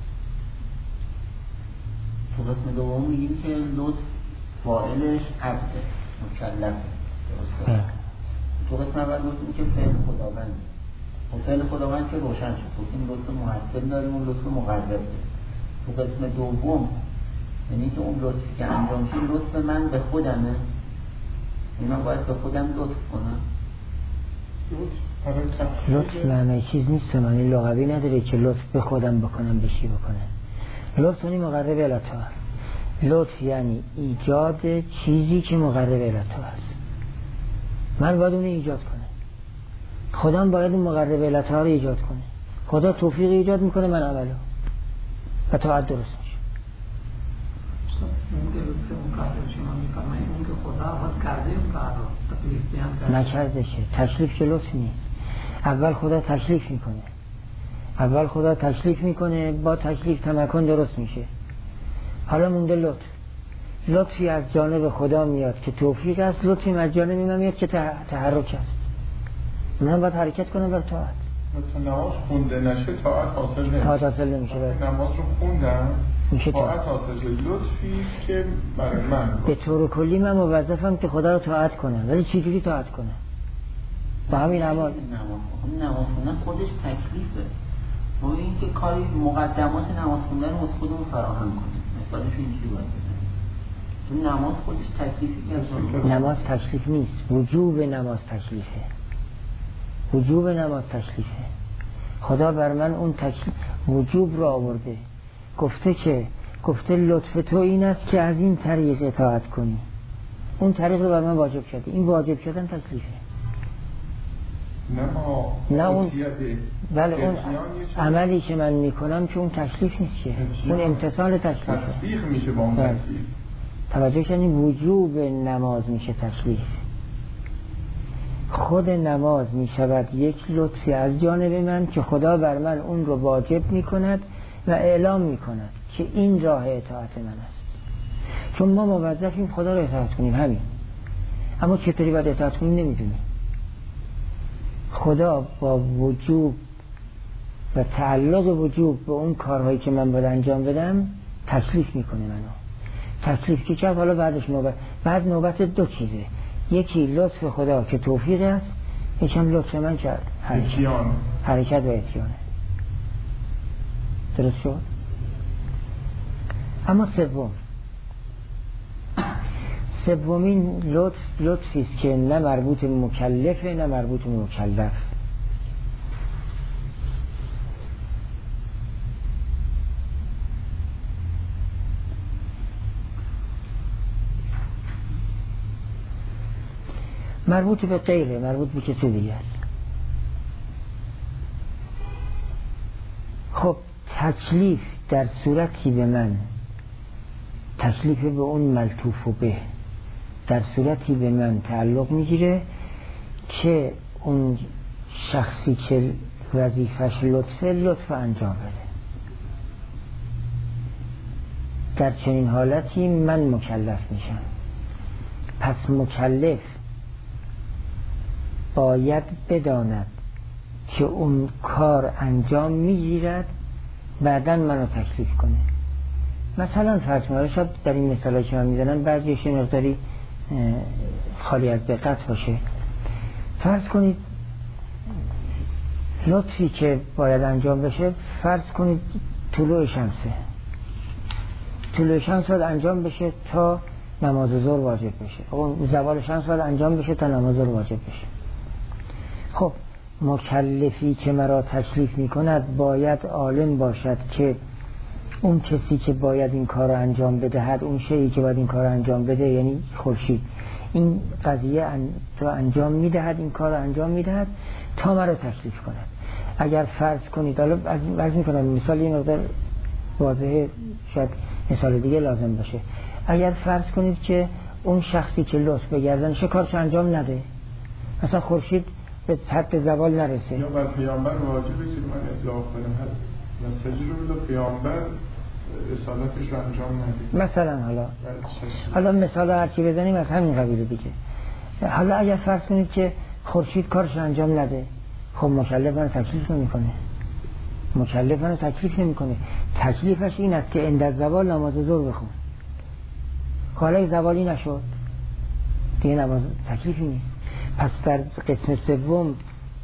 تو قسم دوم میگیم که لطف فاعلش عبده، مکلفه. درسته؟ تو قسم اول گفتیم که فعل خداوند. خب فعل خداوند که روشن شد، گفتیم لطف محصل داریم، اون لطف مقربه. تو قسم دوم یعنی که اون لطفی که انجام شد لطف من به خودمه، من باید به خودم لطف کنم. لطف معنی چیز نیست، معنی لغوی نداره که لطف به خودم بکنم بشی بکنم. لطف یعنی مقرب الطاعه. لطف یعنی ایجاد چیزی که مقرب الطاعه است. من باید اون ایجاد کنم. خودم باید اون مقرب الطاعه رو ایجاد کنه. خدا توفیق ایجاد میکنه، من عملو و طاعت درست میشه. نکرده شه. تکلیف که لطف نیست. اول خدا تکلیف میکنه، اول خدا تکلیف میکنه، با تکلیف تمکن درست میشه. حالا مونده لطف. لطفی از جانب خدا میاد که توفیق است، لطفی از جانب من میاد که تحرک است. من باید حرکت کنم بر طاعت. تا نماز خونده نشه طاعت حاصل نمیشه. طاعت حاصل نمیشه. نماز رو خوندم میشه طاعت حاصل شد. لطفی است که برای من به طور کلی من موظفم که خدا رو طاعت کنم، ولی چی جوری طاعت کنم؟ با همین نماز خوندن خودش تکلیفه. ما این که کاری مقدمات نماز خوندن رو خودمون فراهم کنیم. مثالش اینجوری باید بزنیم. نماز خودش تکلیفی که نماز تکلیف نیست، وجوب نماز تکلیفه. وجوب نماز تکلیفه. خدا بر من اون تکلیف وجوب رو آورده، گفته لطف تو این است که از این طریق اطاعت کنی. اون طریق رو بر من واجب کرده. این واجب شدن تکلیفه. نه اون بله اون عملی که من میکنم که اون تکلیف نیست، که اون امتثال تکلیفه. تصدیق میشه با اون تکلیف. توجه کنید وجوب نماز میشه تکلیف. خود نماز میشود یک لطفی از جانب من که خدا بر من اون رو واجب میکند و اعلام میکند که این راه اطاعت من است. چون ما موظفیم خدا رو اطاعت کنیم همین، اما چطوری باید اطاعت کنیم نمیدونیم. خدا با وجوب و تعلق وجوب به اون کارهایی که من باید انجام بدم تکلیف میکنه منو. تکلیف که کرد حالا بعد نوبت دو چیزه. یکی لطف خدا که توفیق است، یکم لطف من کرد حرکت و اتیانه. درست شد؟ اما سومین لطفی است که نه مربوط به مکلفه نه مربوط به مکلف. مربوط به غیره، مربوط به کسی دیگه است. خب تکلیف در صورتی به من، تکلیف به اون ملطوف به، در صورتی به من تعلق میگیره که اون شخصی که وظیفش لطف انجام بده. در چنین حالتی من مکلف میشم. پس مکلف باید بداند که اون کار انجام میگیرد، بعداً منو تکلیف کنه. مثلا فرض کنید شاید در این مثالی که من میزنم بعضیش مقداری خالی از دقت باشه. فرض کنید لطفی که باید انجام بشه، فرض کنید طلوع شمس باید انجام بشه تا نماز ظهر واجب بشه. اون زوال شمس باید انجام بشه تا نماز ظهر واجب بشه. خب مکلفی که مرا تکلیف میکند باید عالم باشد که اون کسی که باید این کار رو انجام بدهد، اون شیئی که باید این کار رو انجام بده، یعنی خورشید، این قضیه رو انجام میدهد، این کار رو انجام میدهد تا مرا تکلیف کند. اگر فرض کنید، حالا فرض میکنم مثال این مقدار واضحه، شاید مثال دیگه لازم باشه. اگر فرض کنید که اون شخصی که لطف به گردنش کارش انجام نده، مثلا خورشید به حد زوال نرسه، یا بر پیامبر واجبه که من اطلاق کنم مسیجی رو به پیامبر رسالتش رو انجام نده. مثلا حالا مثال هر چی بزنیم از همین قبیل دیگه. حالا اگر فرض کنید که خورشید کارش انجام نده، خب مکلف من تکلیف نمیکنه. تکلیفش این است که عند زوال نماز ظهر بخون. حالا زوالی نشد دیگه نماز تکلیفی نیست. پس در قسم سوم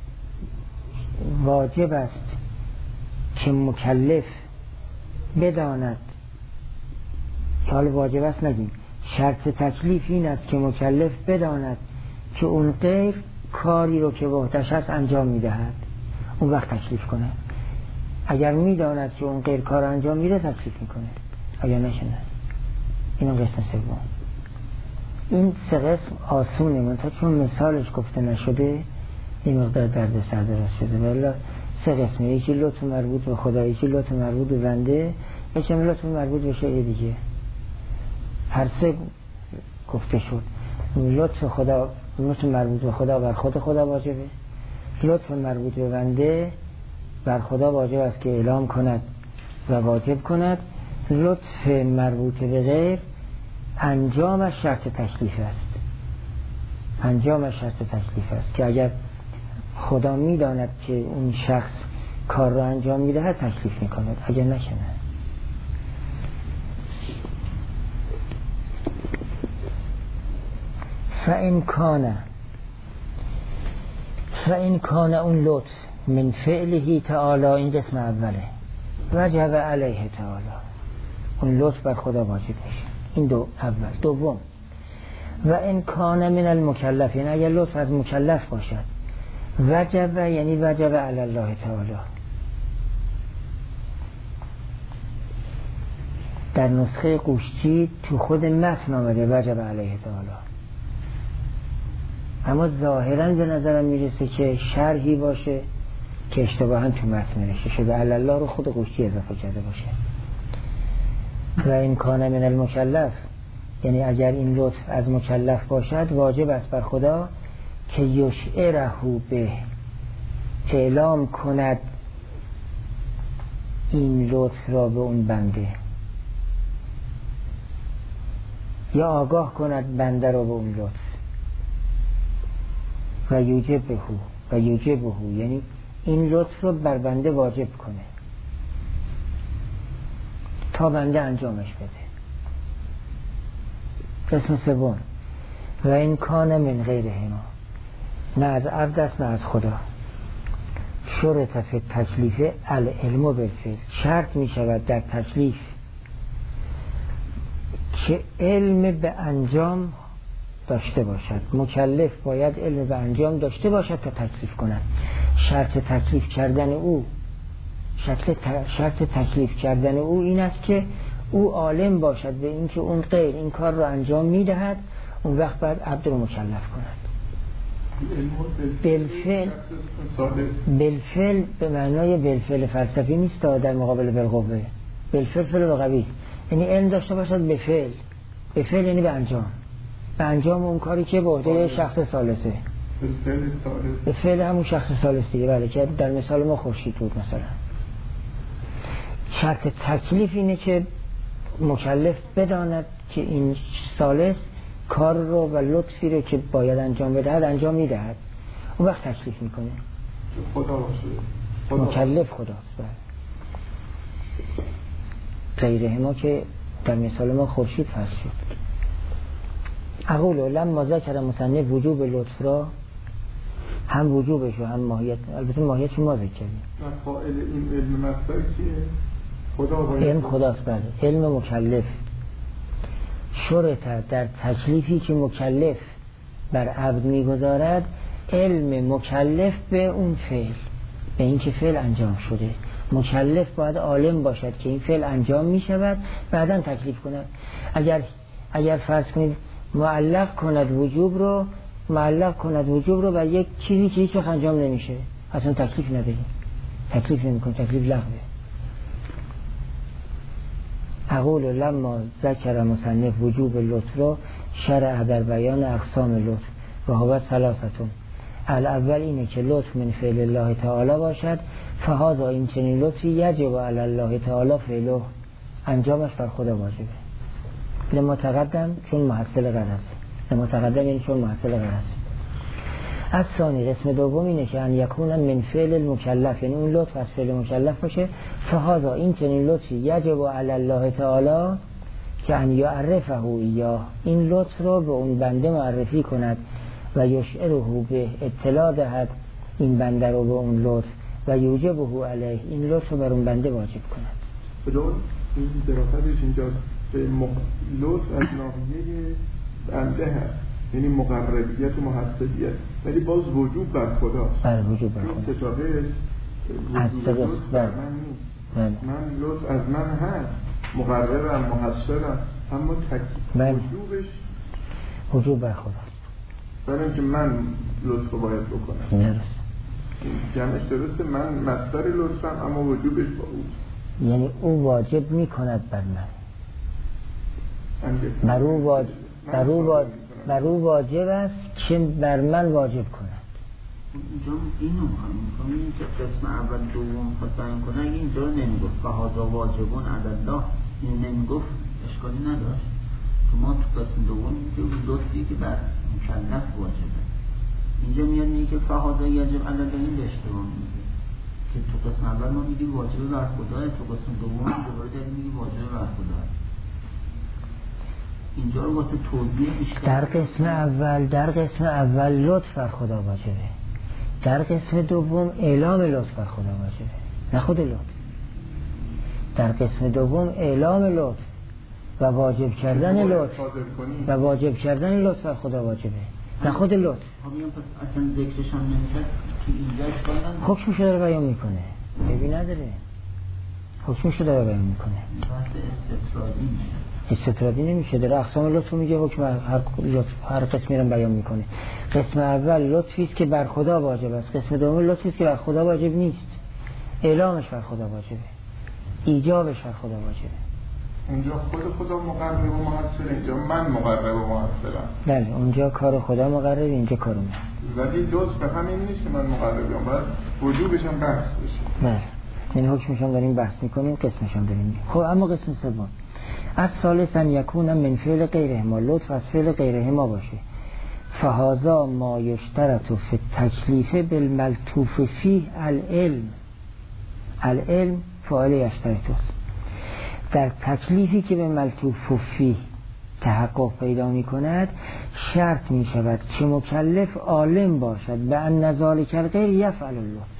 واجب است که مکلف بداند، که حال واجب است نگیم، شرط تکلیف این است که مکلف بداند که اون غیر کاری رو که وحدش هست انجام میدهد، اون وقت تکلیف کنه. اگر میداند که اون غیر کار انجام میده تکلیف میکنه، اگر نشنه. این قسم سوم. این سه قسم آسونه، منتها چون مثالش گفته نشده این مقدار درد سر درست شده. ولی سه قسمه، یکی لطف مربوط به خدا، یکی لطف مربوط به بنده، یکی لطف مربوط به شیء دیگه. هر سه گفته شد. لطف مربوط به خدا بر خود خدا واجبه، لطف مربوط به بنده بر خدا واجب است که اعلام کند و واجب کند. لطف مربوط به غیر انجام شرط تکلیف است. انجام شرط تکلیف است که اگر خدا میداند که اون شخص کار را انجام میدهد تکلیف میکند، اگر نکنه. فإن کان اون لطف من فعله تعالی، این قسم اوله، وجب علیه تعالی، اون لطف بر خدا واجب میشه. این دو اول. دوم و ان کان من المکلف، یعنی اگر لطف از مکلف باشد، وجب یعنی وجب علی الله تعالی. در نسخه قوشچی تو خود متن آمده وجب علیه تعالی، اما ظاهرا به نظرم میرسه که شرحی باشه که اشتباها تو متن نوشته شده، علی الله رو خود قوشچی اضافه کرده باشه. و این کان من المکلف یعنی اگر این لطف از مکلف باشد، واجب است بر خدا که یشعره به، اعلام کند این لطف را به اون بنده، یا آگاه کند بنده را به اون لطف. و یوجبه یعنی این لطف رو بر بنده واجب کنه تا بنده انجامش بده. قسم سوم و این کان من غیرهما، نه از عبد است نه از خدا. شرط فی تکلیف العلم بالفعل، شرط می شود در تکلیف که علم به انجام داشته باشد. مکلف باید علم به انجام داشته باشد تا تکلیف کند. شرط تکلیف کردن او این است که او عالم باشد به اینکه اون غیر این کار رو انجام میدهد، اون وقت باید عبد رو مکلف کند. بالفعل به معنای بالفعل فلسفی نیست، در مقابل بالقوه. بالفعل فعل لغوی است، یعنی علم داشته باشد به فعل. به فعل یعنی به انجام اون کاری که به عهده شخص ثالثه. به فعل همون شخص ثالث دیگه، بله، که در مثال ما خورشید بود مثلا. شرط تکلیف اینه که مکلف بداند که این ثالث کار رو و لطفی رو که باید انجام بدهد انجام میدهد، اون وقت تکلیف میکنه. خدا باشه، مکلف خداست. غیره ما که در مثال ما خورشید فرض شد. اقول لما ذکر مصنف وجوب لطف را، هم وجوبش و هم ماهیت، البته ماهیتش ما ذکر کردیم. فاعل این علم مصدر کیه؟ خدا. علم خداست. بله، علم مکلف. شرط در تکلیفی که مکلف بر عبد میگذارد، علم مکلف به اون فعل، به اینکه فعل انجام شده. مکلف باید عالم باشد که این فعل انجام می شود، بعداً تکلیف کند. اگر فرض کنید معلق کند وجوب رو و یک چیزی که هیچ وقت انجام نمیشه، اصلا تکلیف ندهیم، تکلیف نمیکنه، تکلیف لغوه. اقول لما ذکر مصنف وجوب لطف را شرع در بیان اقسام لطف و هو ثلاثتون. الاول اینه که لطف من فعل الله تعالی باشد، فهذا این چنین لطفی یجب علی الله تعالی فعله، انجامش بر خدا واجبه. لما تقدم چون محصل غرض، یعنی چون محصل غرض. از ثانی قسم دوم اینه که ان یکون من فعل المکلف، یعنی اون لطف از فعل مکلف باشه. فهذا این چنین لطفی یجب علی الله تعالی که ان یعرفه ایاه، این لطف رو به اون بنده معرفی کند و یشعره به، اطلاع دهد این بنده رو به اون لطف و یوجبه علیه، این لطف رو بر اون بنده واجب کند. بدون این دراستش اینجا به لطف از ناحیه بنده هست، یعنی مقربیت و محسبیت، ولی باز وجوب بر خداست. بله، وجوب بر خداست. ستاره وجوب لطف بر من نیست. من لطف از من هست، مقررم، محسبم، اما وجوبش وجوب بر خداست. برای اینکه من لطف رو باید بکنم. درست. جمعش درسته، من مصدر لطفم اما وجوبش با او، یعنی او واجب میکند بر من، بر او واجب است که بر من واجب کند. اینجا اینو میخوام این که قسم اول دوم خود بیان کنه، اگه اینجا رو نمیگفت فهذا واجبون علی الله، این نمیگفت اشکالی نداشت. که ما تو قسم دوم که لطفی که بر مکلف واجبه، اینجا میاد میگه که فهذا یجب علی الله، این به اشتباه میگه که تو قسم اول ما میگیم واجبه بر خدا، تو قسم دوم دوباره داریم میگیم واجبه بر خدا. اینجا رو واسه توضیح بیشتر در قسم اول لطف بر خدا واجبه، در قسم دوم اعلام لطف بر خدا واجبه، نه خود لطف. در قسم دوم اعلام لطف و واجب کردن لطف بر خدا واجبه، نه خود لطف. اصلا ذکرش هم نمیشه که اینجا اشکال نداره، حکمشو داره بیان میکنه، ببین نداره، حکمشو داره بیان میکنه. بحث استطرادی میشه، استطرادی نمیشه، داره اقسام لطف میگه، حکم هر قسمی رو بیان میکنه. قسم اول لطفی است که بر خدا واجب است، قسم دوم لطفی است که بر خدا واجب نیست، اعلامش بر خدا واجبه، ایجابش بر خدا واجبه. اونجا خدا مقرب و محصل، اینجا من مقرب و محصلم. بله اونجا کار خدا مقرب، اینجا کار من. ولی لطف به همین نیست که من مقربم، باید وجوبش هم بحث بشه. بله این حکمش هم داریم بحث میکنیم، قسمش هم داریم. خب اما قسم سوم از ثالثا یکون من فعل غیرهما، لطف از فعل غیرهما باشه. فهذا ما یشترط فی التکلیف بالملطوف فیه العلم فاعل یشترط است. در تکلیفی که به ملطوف فیه تحقق پیدا می کند شرط می شود که مکلف عالم باشد به ان ذالک الغیر یفعل اللطف،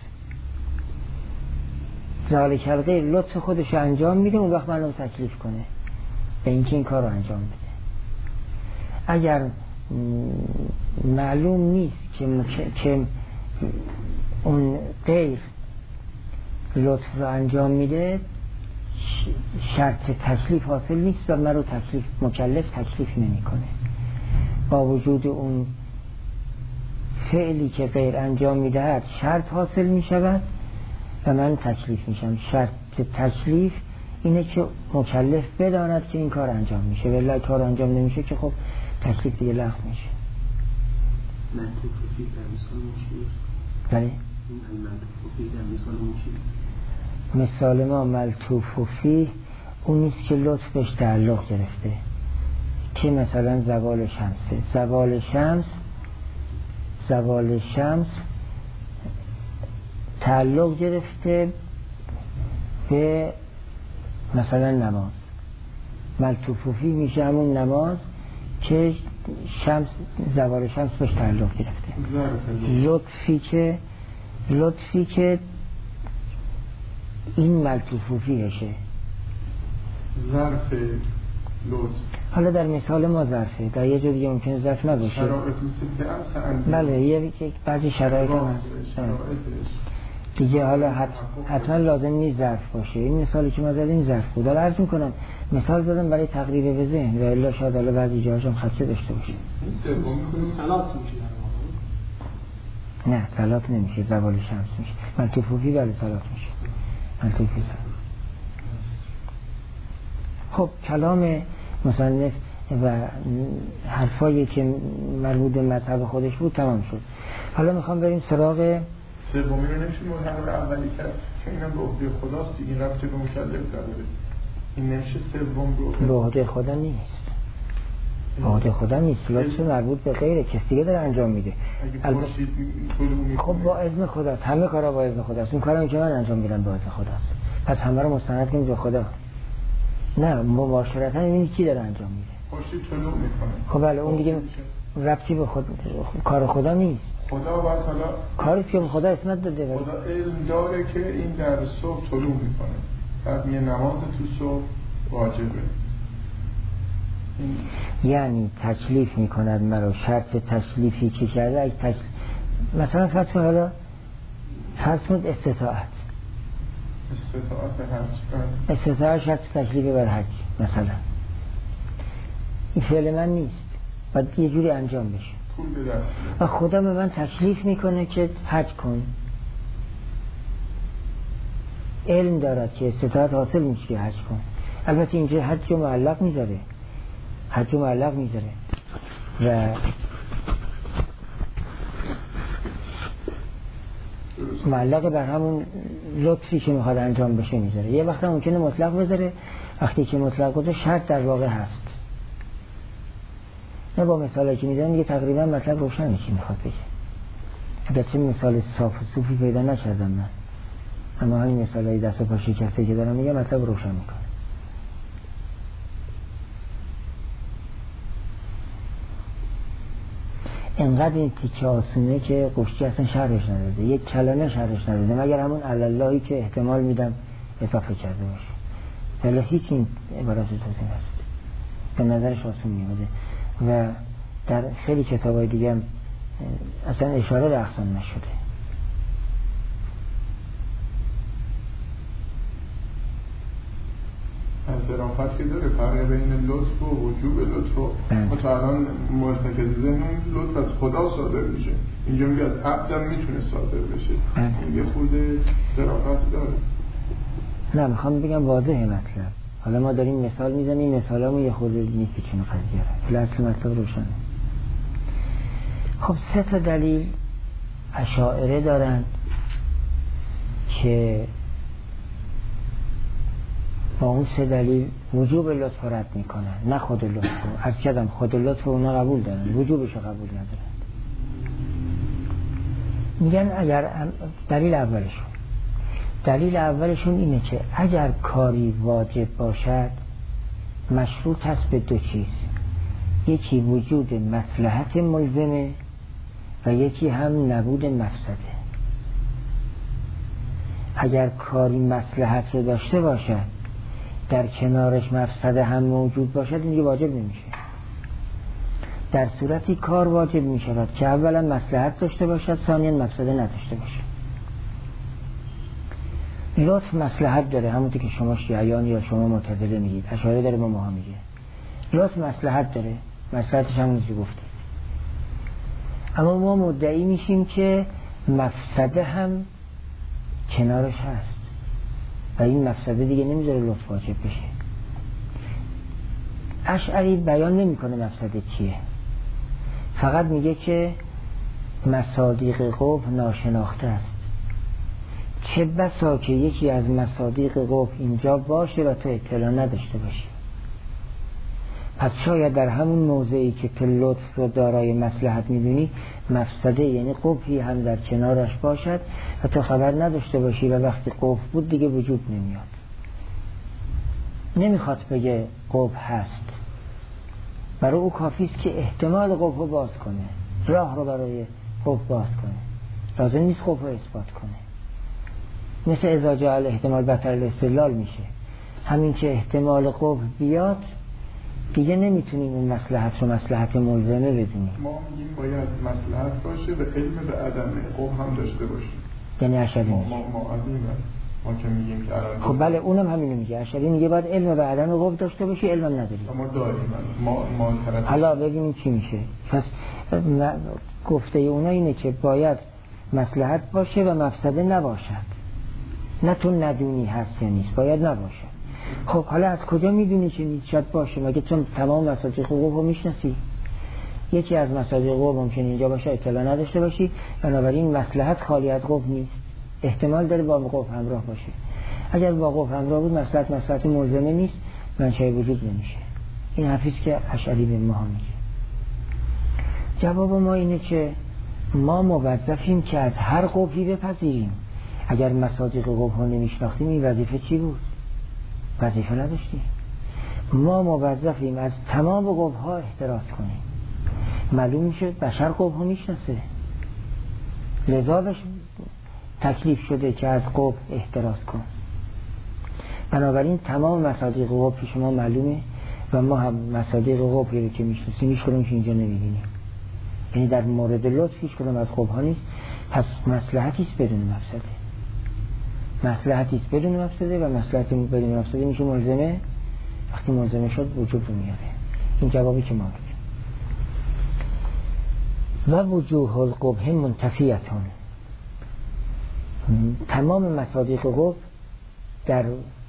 ذالک الغیر لطف خودش انجام میده، اون وقت منو تکلیف کنه به اینکه این کار رو انجام بده. اگر معلوم نیست که اون غیر لطف رو انجام میده، شرط تکلیف حاصل نیست و من رو مکلف تکلیف نمی کنه. با وجود اون فعلی که غیر انجام میدهد شرط حاصل می شود و من تکلیف میشم. شرط تکلیف اینه که مکلف بداند که این کار انجام میشه، ولی کار انجام نمیشه که خب تکلیف دیگه لغو میشه. ملطوفی در مثال مشکل، بله ملطوفی در مثال مشکل، مثال ما ملطوف فیه اون نیست که لطف بهش تعلق گرفته، که مثلا زوال شمسه، زوال شمس تعلق گرفته به مثلا نماز، ملطوف فیه میشه همون نماز که زوال شمس بهش تعلق گرفته. لطفی که این ملطوف فیهشه، ظرف لطف. حالا در مثال ما ظرفه، در یه جور دیگه ممکنه ظرف نباشه. شرایط بله یه بعضی شرایط هم دیگه، حالا حتما لازم نیست ظرف باشه. این مثالی که ما زدیم ظرف بود. حالا عرض میکنم مثال زدم برای تقریب به ذهن و الا شاید حالا بعضی جاهاش هم خدشه داشته باشه. صلات میشه نه صلات نمیشه، زوال شمس میشه. ملطوفی بله صلات میشه، ملطوفی صلات. خب کلام مصنف و حرفایی که مربوط به مذهب خودش بود تمام شد. حالا میخوام بریم سراغ سومی رو نمیشه مرحله اولی کرد که اینم به عهده خداست دیگه، این رفته به مکلف داره. این نمیشه سوم رو به عهده خدا نیست، به عهده خدا نیست، لطف مربوط به غیره، کسی دیگه داره انجام میده. خب با اذن خداست، همه کارا با اذن خداست. اون کارا که من انجام میدم با اذن خداست، پس همه رو مستند کنیم به خدا. نه مباشرتا این کی داره انجام میده؟ خورشید طلوع میکنه. خب بله اون دیگه ربطی به کار خدا نیست. خدا باید حالا کاری که به خدا اسمت داده، خدا علم داره که این در صبح طلوع میکنه، بعد یه نماز تو صبح واجبه. یعنی تکلیف میکند مرا، شرط تکلیفی که کرده اگه مثلا فرض کن حالا فرض کن استطاعت شرط تکلیف بر حج مثلا، این فعل من نیست، باید یه جوری انجام بشه و خدا به من تکلیف میکنه که حج کن. علم دارد که استطاعت حاصل میشه که حج کن. البته اینجا حج رو معلق میذاره و معلق بر همون لطفی که میخواد انجام بشه میذاره. یه وقت ممکنه مطلق بذاره، وقتی که مطلق بذاره شرط در واقع هست. نه با مثالی که میذاره میگه تقریبا مطلب روشنه چی میخواد بگه. اگرچه مثال صاف و صوفی پیدا نکردم من، اما همین مثالای دست و پا شکسته که دارم میگه مطلب روشن میکنه. انقدر این تیکه آسونه که قشتی اصلا شرحش نداده، یک کلمه شرحش نداده، مگر همون علاللهی که احتمال میدم اضافه کرده باشه، ولی هیچ این عبارت توضیح نشده، به نظرش آسون میاده و در خیلی کتابای دیگه هم اصلا اشاره به اقسام نشده. ظرافت که داره فرق بین لطف و وجوب لطف و تا الان مرتکز ذهن لطف از خدا صادر میشه، اینجا میگه از عبدم میتونه صادر بشه. این یه خود ظرافت داره. نه میخوام بگم واضحه مطلب. حالا ما داریم مثال میزنیم، مثالامون یه خود میپیچونه قضیه رو، ولی اصل مطلب روشنه. خب 3 تا دلیل اشاعره دارن که با اون 3 دلیل وجوب لطف رد میکنن، نه خود لطف رو. از کدام خود لطف رو اونا قبول دارن، وجوبش رو قبول ندارن. میگن اگر دلیل اولشون اینه که اگر کاری واجب باشد مشروط است به 2 چیز، یکی وجود مصلحت ملزمه و یکی هم نبود مفسده. اگر کاری مصلحت رو داشته باشد در کنارش مفسده هم موجود باشد این دیگه واجب نمیشه. در صورتی کار واجب میشود که اولا مصلحت داشته باشد، ثانیا مفسده نداشته باشد. لطف مصلحت داره، همونطور که شما شیعیان یا شما معتزله میگید، اشاعره داره با ما میگه لطف مصلحت داره، مصلحتش همون چیزی گفته. اما ما مدعی میشیم که مفسده هم کنارش هست و این مفسده دیگه نمیذاره لطف واجب بشه. اشعری بیان نمیکنه مفسده چیه، فقط میگه که مصادیق قبح ناشناخته است. چه بسا که یکی از مصادیق قبح اینجا باشه و تو اطلاع نداشته باشی. پس شاید در همون موضعی که تو لطف رو دارای مصلحت میدونی مفسده یعنی قبحی هم در کنارش باشد و تو خبر نداشته باشی و وقتی قبح بود دیگه وجود نمیاد. نمیخواد بگه قبح هست، برای او کافیست که احتمال قبح رو باز کنه، راه رو برای قبح باز کنه، لازم نیست قبح رو اثبات کنه. مثل اذا جاء الاحتمال بطل الاستدلال میشه. همین که احتمال قبح بیاد دیگه نمیتونیم اون مصلحت رو مصلحت ملزمه بدونیم. ما میگیم باید مصلحت باشه و علم به عدم قبح هم داشته باشیم. یعنی اشعری ما که میگیم که الان خب بله اونم همینو میگه. اشعری میگه باید علم به عدم قبح داشته باشی، علمم نداری. ما داریم. ما حالا ببینیم چی میشه. پس گفته اونا اینه که باید مصلحت باشه و مفسده نباشد. نه تو ندونی هست یا نیست، باید نباشه. خب حالا از کجا میدونی که نیست شاید باشه؟ مگه تو تمام مصادیق قبح رو میشناسی؟ یکی از مصادیق قبح ممکن اینجا باشه اطلاع نداشته باشی، بنابراین مصلحت خالی از قبح نیست، احتمال داره با قبح همراه باشه. اگر با قبح همراه بود مصلحت ملزمه نیست، منشأ وجود نمیشه. این حرفیست که اشعری به ما میگه. جواب ما اینه که ما موظفیم که از هر قبحی بپذیریم. اگر مصادیق قبح رو نمیشناختیم این وظیفه چی بود؟ وظیفه نداشتیم. ما موظفیم از تمام قبح ها احتراز کنیم. معلوم میشه بشر قبح ها میشناسه، لذا بهش تکلیف شده که از قبح احتراز کن. بنابراین تمام مصادیق قبح شما معلومه و ما هم مصادیق قبحی رو که میشناسیم هیچ کدومش اینجا نمیبینیم. یعنی در مورد لطف هیچ کدوم از قبح ها نیست. پس مصلحتیست بدون مفسده، مصلحتیست بدون مفسده و مصلحت بدون مفسده میشه ملزمه. وقتی ملزمه شد وجوب رو میاره. این جوابی که ما بدیم. و وجوه القبح منتفیتون، تمام مصادیق قبح در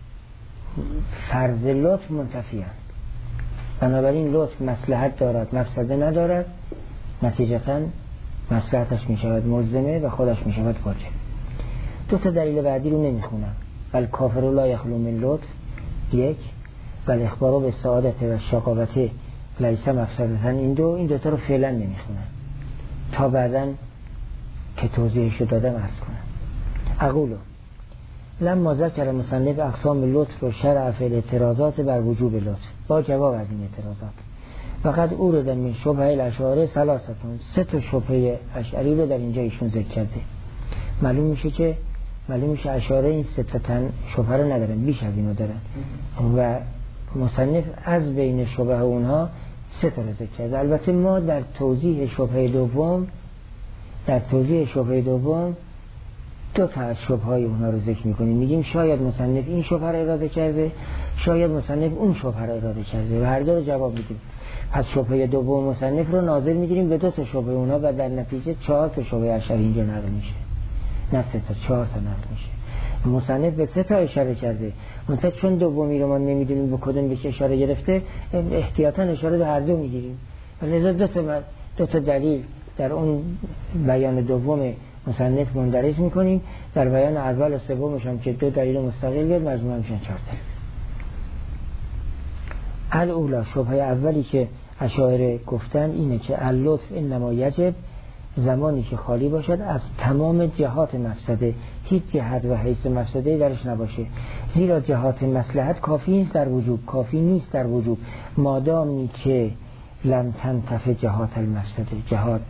فرض لطف منتفیند. بنابراین لطف مصلحت دارد مفسده ندارد، نتیجتاً مصلحتش میشود ملزمه و خودش میشود واجب. دو تا دلیل بعدی رو نمیخونم. بل کافر لا یخلو من لطف، یک، بل اخبارو به سعادت و شقاوت لیس مفسدتن، این دو تا رو فعلا نمیخونم تا بعداً که توضیحشو دادم عرض کنم. اقولو لما ذکر مصنف اقسام لطف و شرع فی الاعتراضات بر وجوب لطف، با جواب از این اعتراضات، فقط اورد من شبهه الاشاعره ثلاثتون، سه تا شبهه اشعری رو در اینجا ایشون ذکر کرده. معلوم میشه اشاعره این سه تا شبهه رو ندارن، بیش از اینو دارن و مصنف از بین شبهه اونها سه تا رو ذکر کرده. البته ما در توضیح شبهه دوم دو تا از شبهه‌های اونها رو ذکر می‌کنیم. میگیم شاید مصنف این شبهه رو اراده کرده، شاید مصنف اون شبهه رو اراده کرده و هر دو رو جواب میدیم. پس شبهه دوم مصنف رو ناظر می‌گیریم به دو تا شبهه اونها و در نتیجه 4 تا شبهه اشعری اینجا نقل میشه. نه 3 تا، 4 تا نقل میشه. مصنف به 3 تا اشاره کرده. منتها چون دومی رو ما نمی‌دونیم به کدوم بهش اشاره گرفته، احتیاطاً اشاره به هر دو می‌گیریم. لذا دو تا دلیل در اون بیان دوم مصنف مندرج میکنیم، در بیان اول و سومش هم که دو دلیل مستقل بیاد مجموعاً میشن 4 دلیل. الاولا، شبهه اولی که اشاعره گفتن اینه که اللطف انما یجب زمانی که خالی باشد از تمام جهات مفسده، هیچ جهت و حیث مفسده درش نباشه، زیرا جهات مصلحت کافی نیست در وجوب مادامی که لم تنتفع جهات المفسده،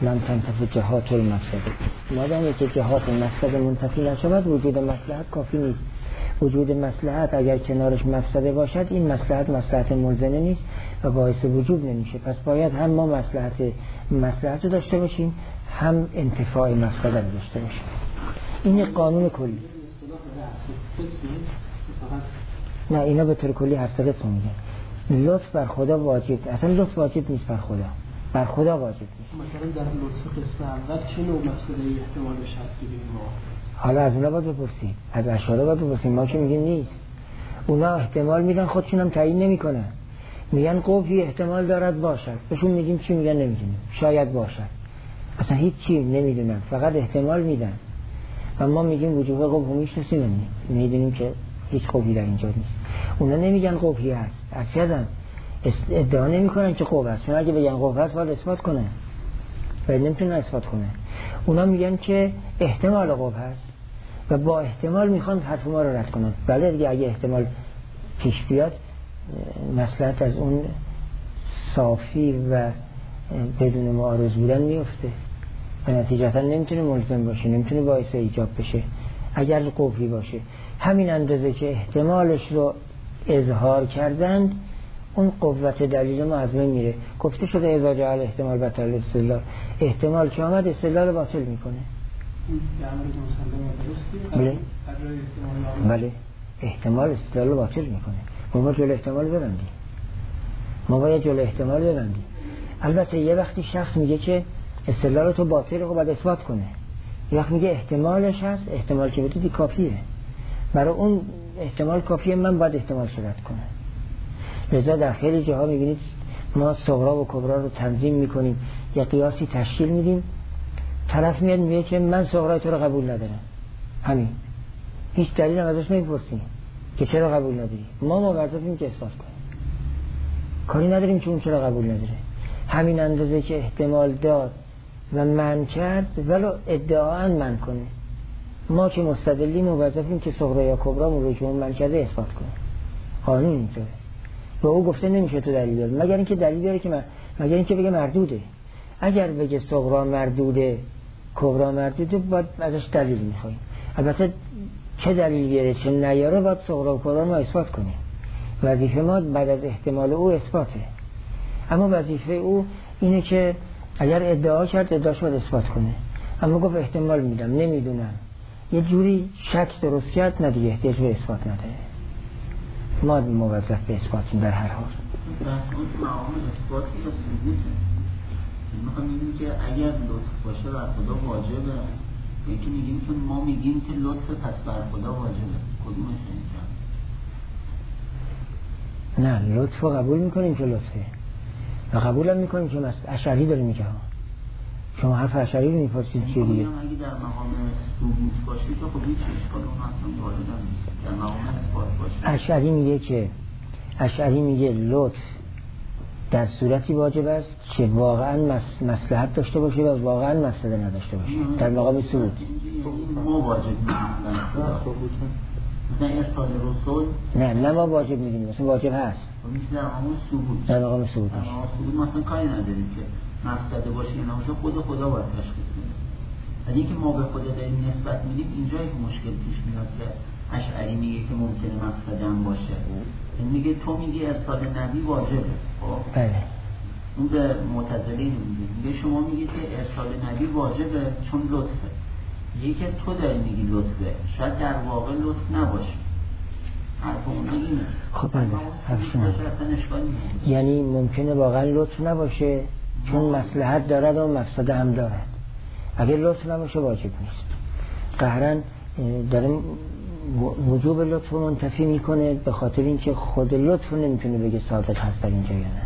مادامی که جهات مفسده منتفی نشود وجود مصلحت کافی نیست. وجود مصلحت اگر کنارش مفسده باشد، این مصلحت ملزمه نیست و باعث وجوب نمیشه. پس باید هم ما مصلحت رو داشته باشیم، هم انتفاع مفسده رو داشته باشیم. این قانون کلی. نه، اینا به طور کلی هر سه قسم میگن. لطف بر خدا واجب، اصلا لطف واجب نیست بر خدا واجب نیست. مثلا در لطف قسم اول چه نوع مفسده احتمالش هست ببینیم ما؟ حالا از اونا باید بپرسیم، از اشاره باید بپرسیم. ما که میگیم نیست، اونا احتمال میدن، خودشون هم تعیین نمیکنن، میگن قوفی احتمال دارد باشد. بهشون میگیم چی؟ میگن نمیدونیم، شاید باشد، اصلا هیچ چی نمیدونن، فقط احتمال میدن. و ما میگیم وجوب قوف میشناسیم، میدونیم که هیچ قوفی در اینجا نیست. اونا نمیگن قوفی هست، اصلا ادعا نمیکنن که قوف هست، چون اگه بگن قوف هست باید اثبات کنن و نمیتونن اثبات کنن. اونا میگن که احتمال قوف هست و با احتمال میخوان حرف ما رو رد کنن. بله دیگه، اگه احتمال پیش بیاد مصلحت از اون صافی و بدون معارض بودن میفته و نتیجتا نمیتونه ملزم باشه، نمیتونه باعث ایجاب بشه اگر قوفی باشه. همین اندازه که احتمالش رو اظهار کردند، اون قوت دلیل ما از من میره. گفته شده اذا جعل احتمال بطل استدلال، احتمال که آمد استدلال باطل میکنه. بله، احتمال استدلال باطل میکنه. ما باید جلو احتمال ببندیم. البته یه وقتی شخص میگه که استدلال تو باطل رو باید اثبات کنه، یه وقت میگه احتمالش هست، احتمال که بدید کافیه، برای اون احتمال کافیه، من باید احتمال شرط کنم. لذا در خیلی جاها میبینید ما صغرا و کبرا رو تنظیم میکنیم، یا قیاسی تشکیل میدیم، طرف میاد میگه که من صغرای تو رو قبول ندارم، همین، هیچ دلیل هم ازش نمیپرسیم که چرا قبول نداری. ما موظفیم که اثبات کنیم، کاری نداریم که اون چرا قبول نداره. همین اندازه که احتمال داد و منع کرد ولو ادعااً منع کنه، ما که مستدلیم موظفیم که صغرا یا کبرا رو که اون منع کرده اثبات کنیم. قانون اینطوره. به او گفته نمیشه تو دلیل بیار، مگر اینکه دلیل بیاره که مگر اینکه بگه مردوده. اگر بگه صغرا مردوده، کبرا مردوده، باید ازش دلیل میخوایم. البته چه دلیل بیاره چه نیاره، باید صغرا و کبرا ما اثبات کنیم. وظیفه ما بعد از احتمال او اثباته. اما وظیفه او اینه که اگر ادعا کرد ادعاش باید اثبات کنه. اما گفت احتمال میدم، نمیدونم، یه جوری شک درست کرد، نه دیگه احتیاج به اثبات نداره. ما موظف به اثباتیم در هر حال. رسول معامل اثباتی یا ثبوته؟ میخوام بگیم که اگر لطف باشه بر خدا واجبه، یکی میگیم که ما میگیم که لطف پس بر خدا واجبه، کدومش اینجا؟ نه، لطف رو قبول میکنیم که لطفه و قبول هم میکنیم که اشعری داره میگه شما حرف اشعری رو می‌پرسید چیه دیگه؟ اگه در مقام ثبوت باشه که خب هیچ اشکالی اصلا وارد نمیشه. در مقام اثبات باشه اشعری میگه لطف در صورتی واجب است که واقعا مصلحت داشته باشه و واقعا مفسده نداشته باشه. در مقام ثبوت ما واجب می‌دونیم مثلا ارسال رسول نه ما واجب می‌دونیم، مثلا واجب هست در مقام ثبوت. در مقام ثبوت مثلا کاری نداریم که مفسده باشه یا نباشه، خدا باید تشخیص بده. ولی اینکه ما به خدا داریم نسبت میدیم، اینجا یک مشکل پیش میاد که اشعری میگه که ممکنه مفسده هم باشه. این میگه تو میگی ارسال نبی واجبه. بله. اون به معتزله میگه شما میگید که ارسال نبی واجبه چون لطفه. یکی که تو داری میگی لطفه، شاید در واقع لطف نباشه. حرف اون اینه. خب بله. یعنی ممکنه واقعا لطف نباشه چون مصلحت دارد و مفسده هم دارد. اگر لطف نباشه واجب نیست. قهرن داریم وجوب لطف رو منتفی میکنه به خاطر اینکه خود لطف رو نمیتونه بگه صادق هست در اینجا یا نه.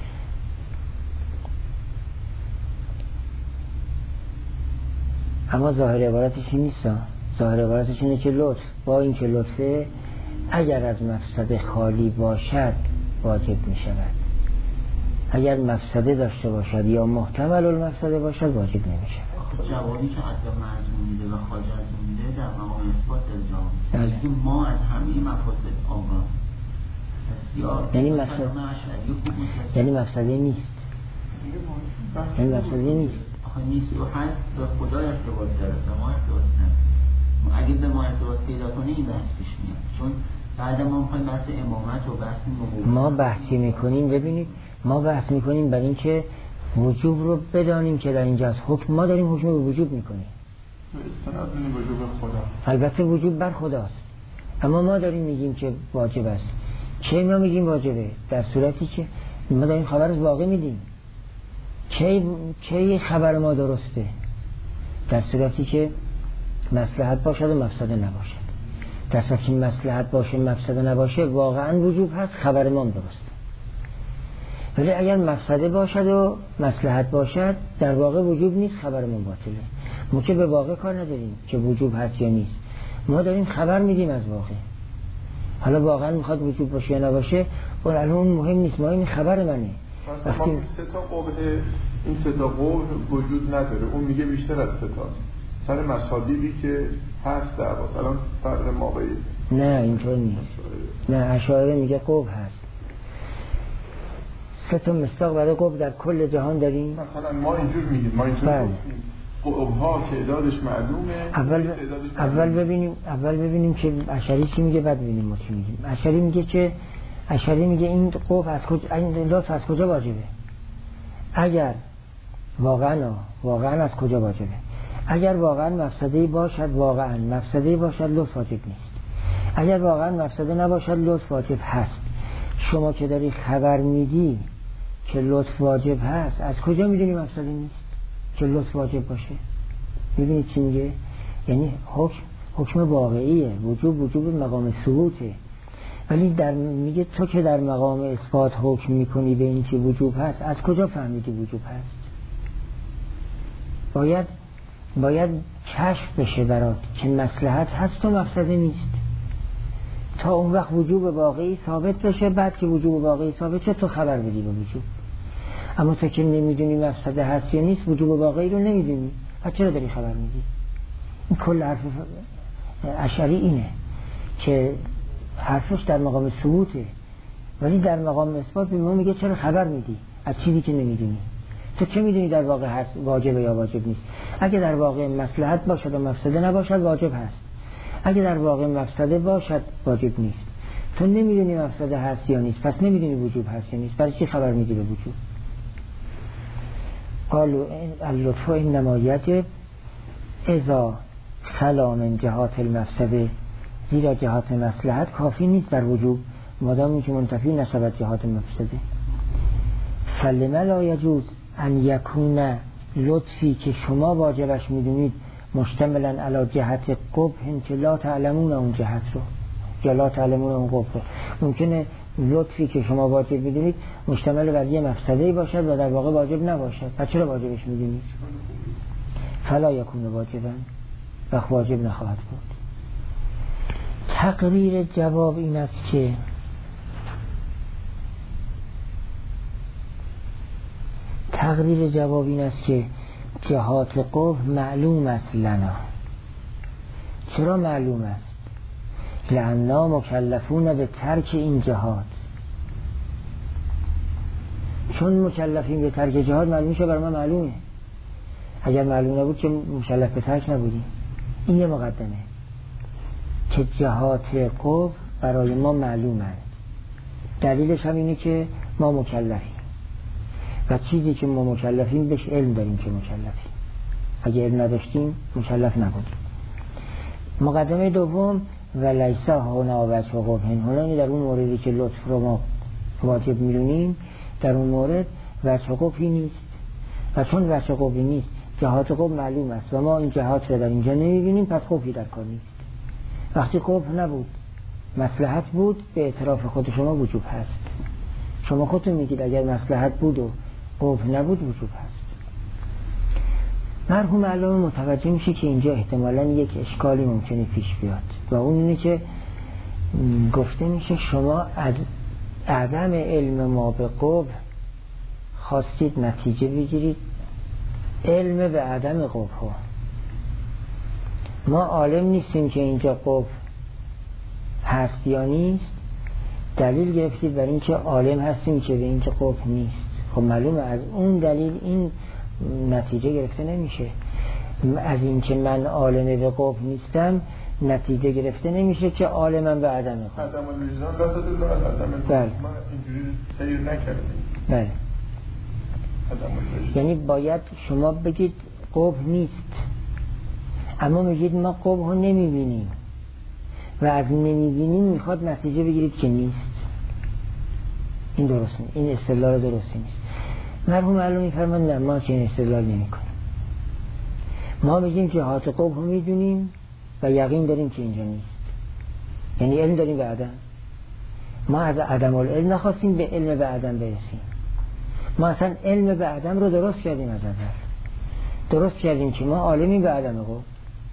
اما ظاهر عبارتش این نیست. ظاهر عبارتش اینه که لطف با این که لطفه اگر از مفسده خالی باشد واجب می شود، اگر مفسده داشته باشد یا محتمل المفسده باشد واجب نمی شود. جوابی که حتی معزوم میده و خارج از اون میده در مقام اثبات در جواب میده. ما از همه مفاسد آگاه یعنی مفسده نیست. یعنی مفسده نیست. آخه نیست و هست به خدا ارتباط داره، به ما ارتباط نداره. اگه به ما ارتباط پیدا کنه این بحث پیش میاد، چون بعد ما میخوایم بحث امامت و بحث مقابل ما بحثی میکنیم. ببینید ما بحث میکنیم برای اینکه وجوب رو بدانیم که در اینجاست. حکم ما داریم حکم به وجوب میکنیم. استناد به وجوب خدا. البته وجوب بر خداست، اما ما داریم میگیم که واجب است. چه ما میگیم واجبه؟ در صورتی که ما داریم خبر از واقع میدیم. چه خبر ما درسته؟ در صورتی که مصلحت باشد و مفسده نباشد. در صورتی که مصلحت باشه مفسده نباشه واقعا وجوب هست، خبر ما درسته. ولی اگر مفسده باشد و مصلحت باشد در واقع وجوب نیست، خبر ما باطله. ما که به واقع کار نداریم که وجوب هست یا نیست، ما داریم خبر میدیم از واقع. حالا واقعا میخواد وجوب باشه یا نباشه اون مهم نیست، ما این خبر منه. وقتی این سه تا قول وجود نداره، اون میگه بیشتر از سه تاست سر مصادیقی که هست در مثلا فرق ما باید. نه اینطور نیست. نه اشاعره میگه قول هست. سه تا مصداق برای قول در کل جهان داریم. مثلا ما اینجور میگیم، ما اینجور گفتیم قولها که تعدادش معلومه. اول ببینیم که اشعری چی میگه، بعد ببینیم ما چی میگیم. اشعری میگه این قول از کجا، این لطف از کجا واجبه؟ اگر واقعا از کجا واجبه؟ اگر واقعا مفسده‌ای باشد، لطف واجب نیست. اگر واقعا مفسده نباشد لطف واجب هست. شما که داری خبر میدی که لطف واجب هست، از کجا میدونی مفسده نیست که لطف واجب باشه؟ میدونی چی میگه؟ یعنی حکم واقعیه. وجوب مقام ثبوته. ولی میگه تو که در مقام اثبات حکم میکنی به این که وجوب هست، از کجا فهمیدی وجوب هست؟ باید کشف بشه برات که مصلحت هست و مفسده نیست. تا اون وقت وجوب واقعی ثابت بشه، بعد که وجوب واقعی ثابت شد تو خبر بدی به وجوب. اما تو که نمیدونی مفسده هست یا نیست، وجوب واقعی رو نمیدونی، پس چرا داری خبر میدی؟ این کل حرف اشعری اینه که حرفش در مقام ثبوته، ولی در مقام اثبات به ما میگه چرا خبر میدی از چیزی که نمیدونی؟ تو چه میدونی در واقع هست واجب یا واجب نیست؟ اگه در واقع مصلحت باشد و مفسده نباشد واجب هست، اگه در واقع مفسده باشد واجب نیست. تو نمیدونی مفسده هست یا نیست، پس نمیدونی وجوب هست یا نیست، برای چی خبر میدی به وجوب؟ قالوا اللطف انما یجب اذا خلا من جهات المفسده، زیرا جهات مصلحت کافی نیست در وجوب مادامی که منتفی نشود جهات مفسده. سلم لا یجوز ان یکون لطفی که شما واجبش میدونید مشتملا علی جهت قبح که لا تعلمون اون جهت رو یا لا تعلمون اون قبح رو. ممکنه لطفی که شما واجب میدونید مشتمل بر یه مفسده‌ای باشد و در واقع واجب نباشد. پس چرا واجبش میدونید؟ فلا یکون واجبا و واجب نخواهد بود. تقریر جواب این است که جهات قبح معلوم است لنا. چرا معلوم است؟ لأننا مکلفون به ترک این جهات. چون مکلفین به ترک جهات معلوم شه، برای ما معلومه. اگر معلوم نبود که مکلف به ترک نبودیم. این یه مقدمه که جهات قبح برای ما معلومه. دلیلش هم اینه که ما مکلفیم و چیزی که ما مکلفیم بهش علم داریم که مکلفیم. اگه علم نداشتیم مکلف نبودیم. مقدمه دوم و لیس هنا وجه قبح هنا، در اون موردی که لطف رو ما واجب میدونیم در اون مورد وجه قبحی نیست و چون وجه قبحی نیست جهات قبح معلوم است و ما این جهات رو در اینجا نمیبینیم، پس قبحی در کار نیست. وقتی قبح نبود مصلحت بود، به اعتراف خود شما وجوب هست. شما خودتون میگید اگر مصلحت بود و قبح نبود وجوب هست. مرحوم علامه متوجه میشه که اینجا احتمالاً یک اشکالی ممکنه پیش بیاد و اون اینه که گفته میشه شما از عدم علم ما به قبح خواستید نتیجه بگیرید علم به عدم قبح ها. ما عالم نیستیم که اینجا قبح هست یا نیست، دلیل گرفتید برای اینکه عالم هستیم که به اینکه قبح نیست. خب معلومه از اون دلیل این نتیجه گرفته نمیشه. از اینکه من عالم به قبح نیستم نتیجه گرفته نمیشه که عالمم به عدم قبح. عدم الوجدان لا تدل علی عدم القبح. ما اینجوری تغییر نکردیم. بله. یعنی باید شما بگید قبح نیست، اما میگید ما قبح رو نمیبینیم و از نمیبینیم میخواد نتیجه بگیرید که نیست. این درست نیست، این استدلال درستی نیست. مرحوم علامه میفرمایند نه، ما که این استدلال نمیکنیم. ما میگیم جهات قبح رو میدونیم و یقین داریم که اینجا نیست، یعنی علم داریم به عدم. ما از عدم العلم نخواستیم به علم به عدم برسیم. ما اصلا علم به عدم رو درست کردیم، از اول درست کردیم که ما عالمی به عدم قبح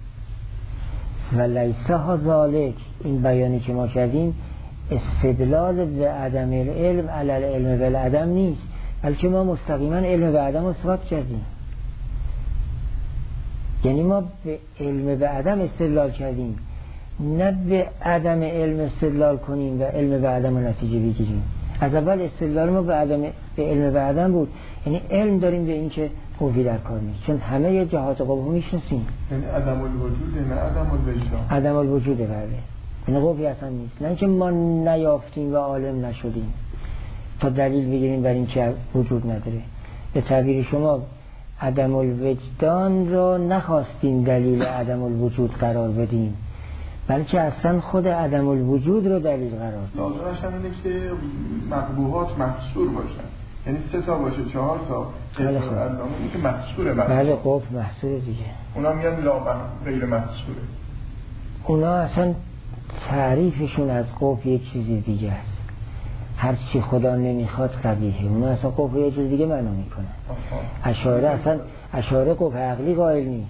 و لیس ها ذالک. این بیانی که ما کردیم استدلال به عدم العلم علی العلم بالعدم نیست، بلکه ما مستقیما علم به عدم رو اثبات کردیم. یعنی ما به علم به عدم استدلال کردیم، نه به عدم علم استدلال کنیم و علم به عدم رو نتیجه بگیریم. از اول استدلال ما به علم به عدم بود، یعنی علم داریم به این که قبحی در کار نیست، چون همه جهات قبح رو میشناسیم. یعنی عدم الوجود، نه عدم الوجدان. عدم الوجود بله، یعنی قبحی اصلا نیست. نه اینکه ما نیافتیم و عالم نشدیم تا دلیل بگیریم بر این که وجود نداره. به تعبیر شما عدم الوجدان رو نخواستیم دلیل عدم الوجود قرار بدیم، بلکه اصلا خود عدم الوجود رو دلیل قرار داد. دادرش هم اینه که مقبوحات محصور باشن، یعنی 3 تا باشه 4 تا بله خب این که محصوره. بله قبح محصوره دیگه. اونا میگن لا غیر محصوره. اونا اصلا تعریفشون از قبح یک چیز دیگه است. هر چی خدا نمیخواد قبیحه. اونا اصلا قبح یه چیز دیگه معنا میکنن. اشاعره قبح عقلی قائل نیست.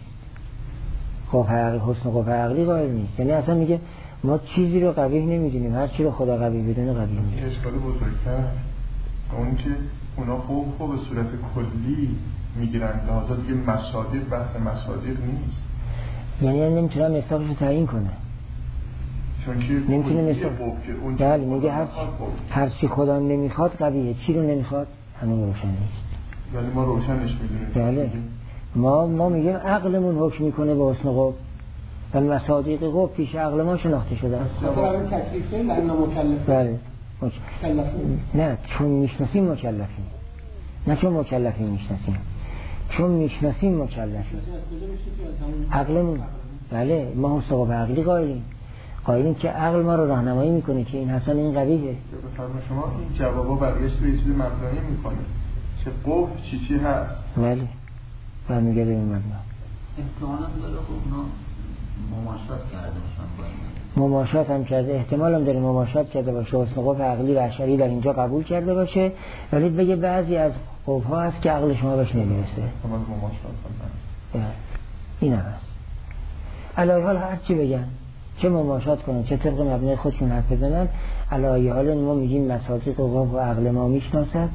حسن قبح عقلی قائل نیست. یعنی اصلا میگه ما چیزی رو قبیح نمیدونیم، هر چی رو خدا قبیح بدونه قبیح نیست. این اشکال بزرگتر اون که اونا قبح به صورت کلی میگیرن، لحاظا دیگه مصادیق بحث مصادیق نیست. یعنی نمیتونم مصداقش رو تعیین کنه، چون که نمیتونه مصداق میگه هر چی خدا نمیخواد قبیحه. چی رو نمیخواد هنوز روشن نیست، ولی ما روشنش میدونیم. بله ما میگیم عقلمون حکم میکنه به حسن قبح و مصادیق قبح پیش عقل ما شناخته شده است. برای تکلیف نه مکلف. بله نه چون میشناسیم مکلفیم، نه چون مکلفیم میشناسیم، چون میشناسیم مکلفیم. عقلمون بله ما حسن قبح عقلی قائلیم که عقل ما رو راهنمایی میکنه که این حسن این قبیحه. بفرمایید شما این جوابا برگشت به یه چیز مبنایی میکنه که قبح چی هست. بله برمیگرده به این مبنا. احتمال هم داره خب اونا مماشات کرده باشن با این. مماشات هم کرده، احتمال هم داره مماشات کرده باشه، حسن قبح عقلی و اشعری در اینجا قبول کرده باشه، ولی بگه بعضی از قبح ها هست که عقل شما بهش نمیرسه. احتمال مماشات هم این هم هست. علی حال هر چی بگن، چه مماشات کنن، چه طبق مبنای خودشون حرف بزنن، علی حال ما میگیم مصادیق قوا و عقل ما میشناسد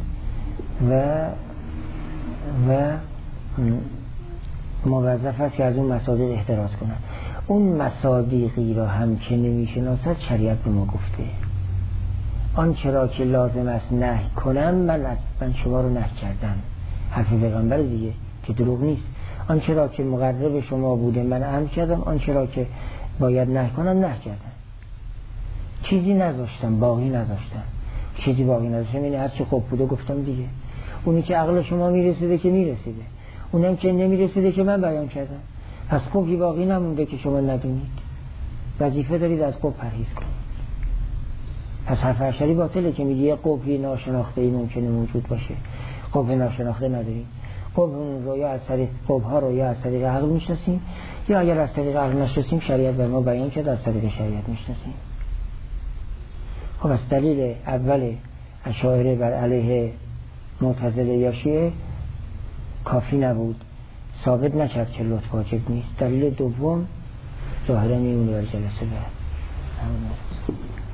و موظف است که از اون مصادیق احتراز کنن. اون مصادیقی را هم که نمیشناسد شریعت به ما گفته آنچه را که لازم است نهی کنم من شما رو نهی کردم. حرف پیغمبر دیگه که دروغ نیست. آنچه را که مقرب شما بوده من امر کردم، آنچه را که باید نهی کنم نهی کردم. چیزی نذاشتم، باقی نذاشتم. چیزی باقی نذاشتم یعنی هر چی خوب بوده گفتم دیگه. اونی که عقل شما میرسیده که میرسیده، اونم که نمیرسیده که من بیان کردم. پس خوبی باقی نمونده که شما ندونید. وظیفه دارید از خوب پرهیز کنید. پس حرف اشعری باطله که میگه قبحی ناشناخته‌ای ممکنه موجود باشه. قبح ناشناخته نداریم. قبح رو یا از طریق قبح‌ها رو یا از طریق عقل میشناسیم، یا اگر از طریق عقل نشناسیم شریعت بر ما بیان کرد از طریق شریعت میشناسیم. خب از دلیل اول اشاعره بر علیه معتزله یا شیعه کافی نبود، ثابت نکرد که لطف واجب نیست. دلیل دوم ظاهرا میمونه در جلسه بعد.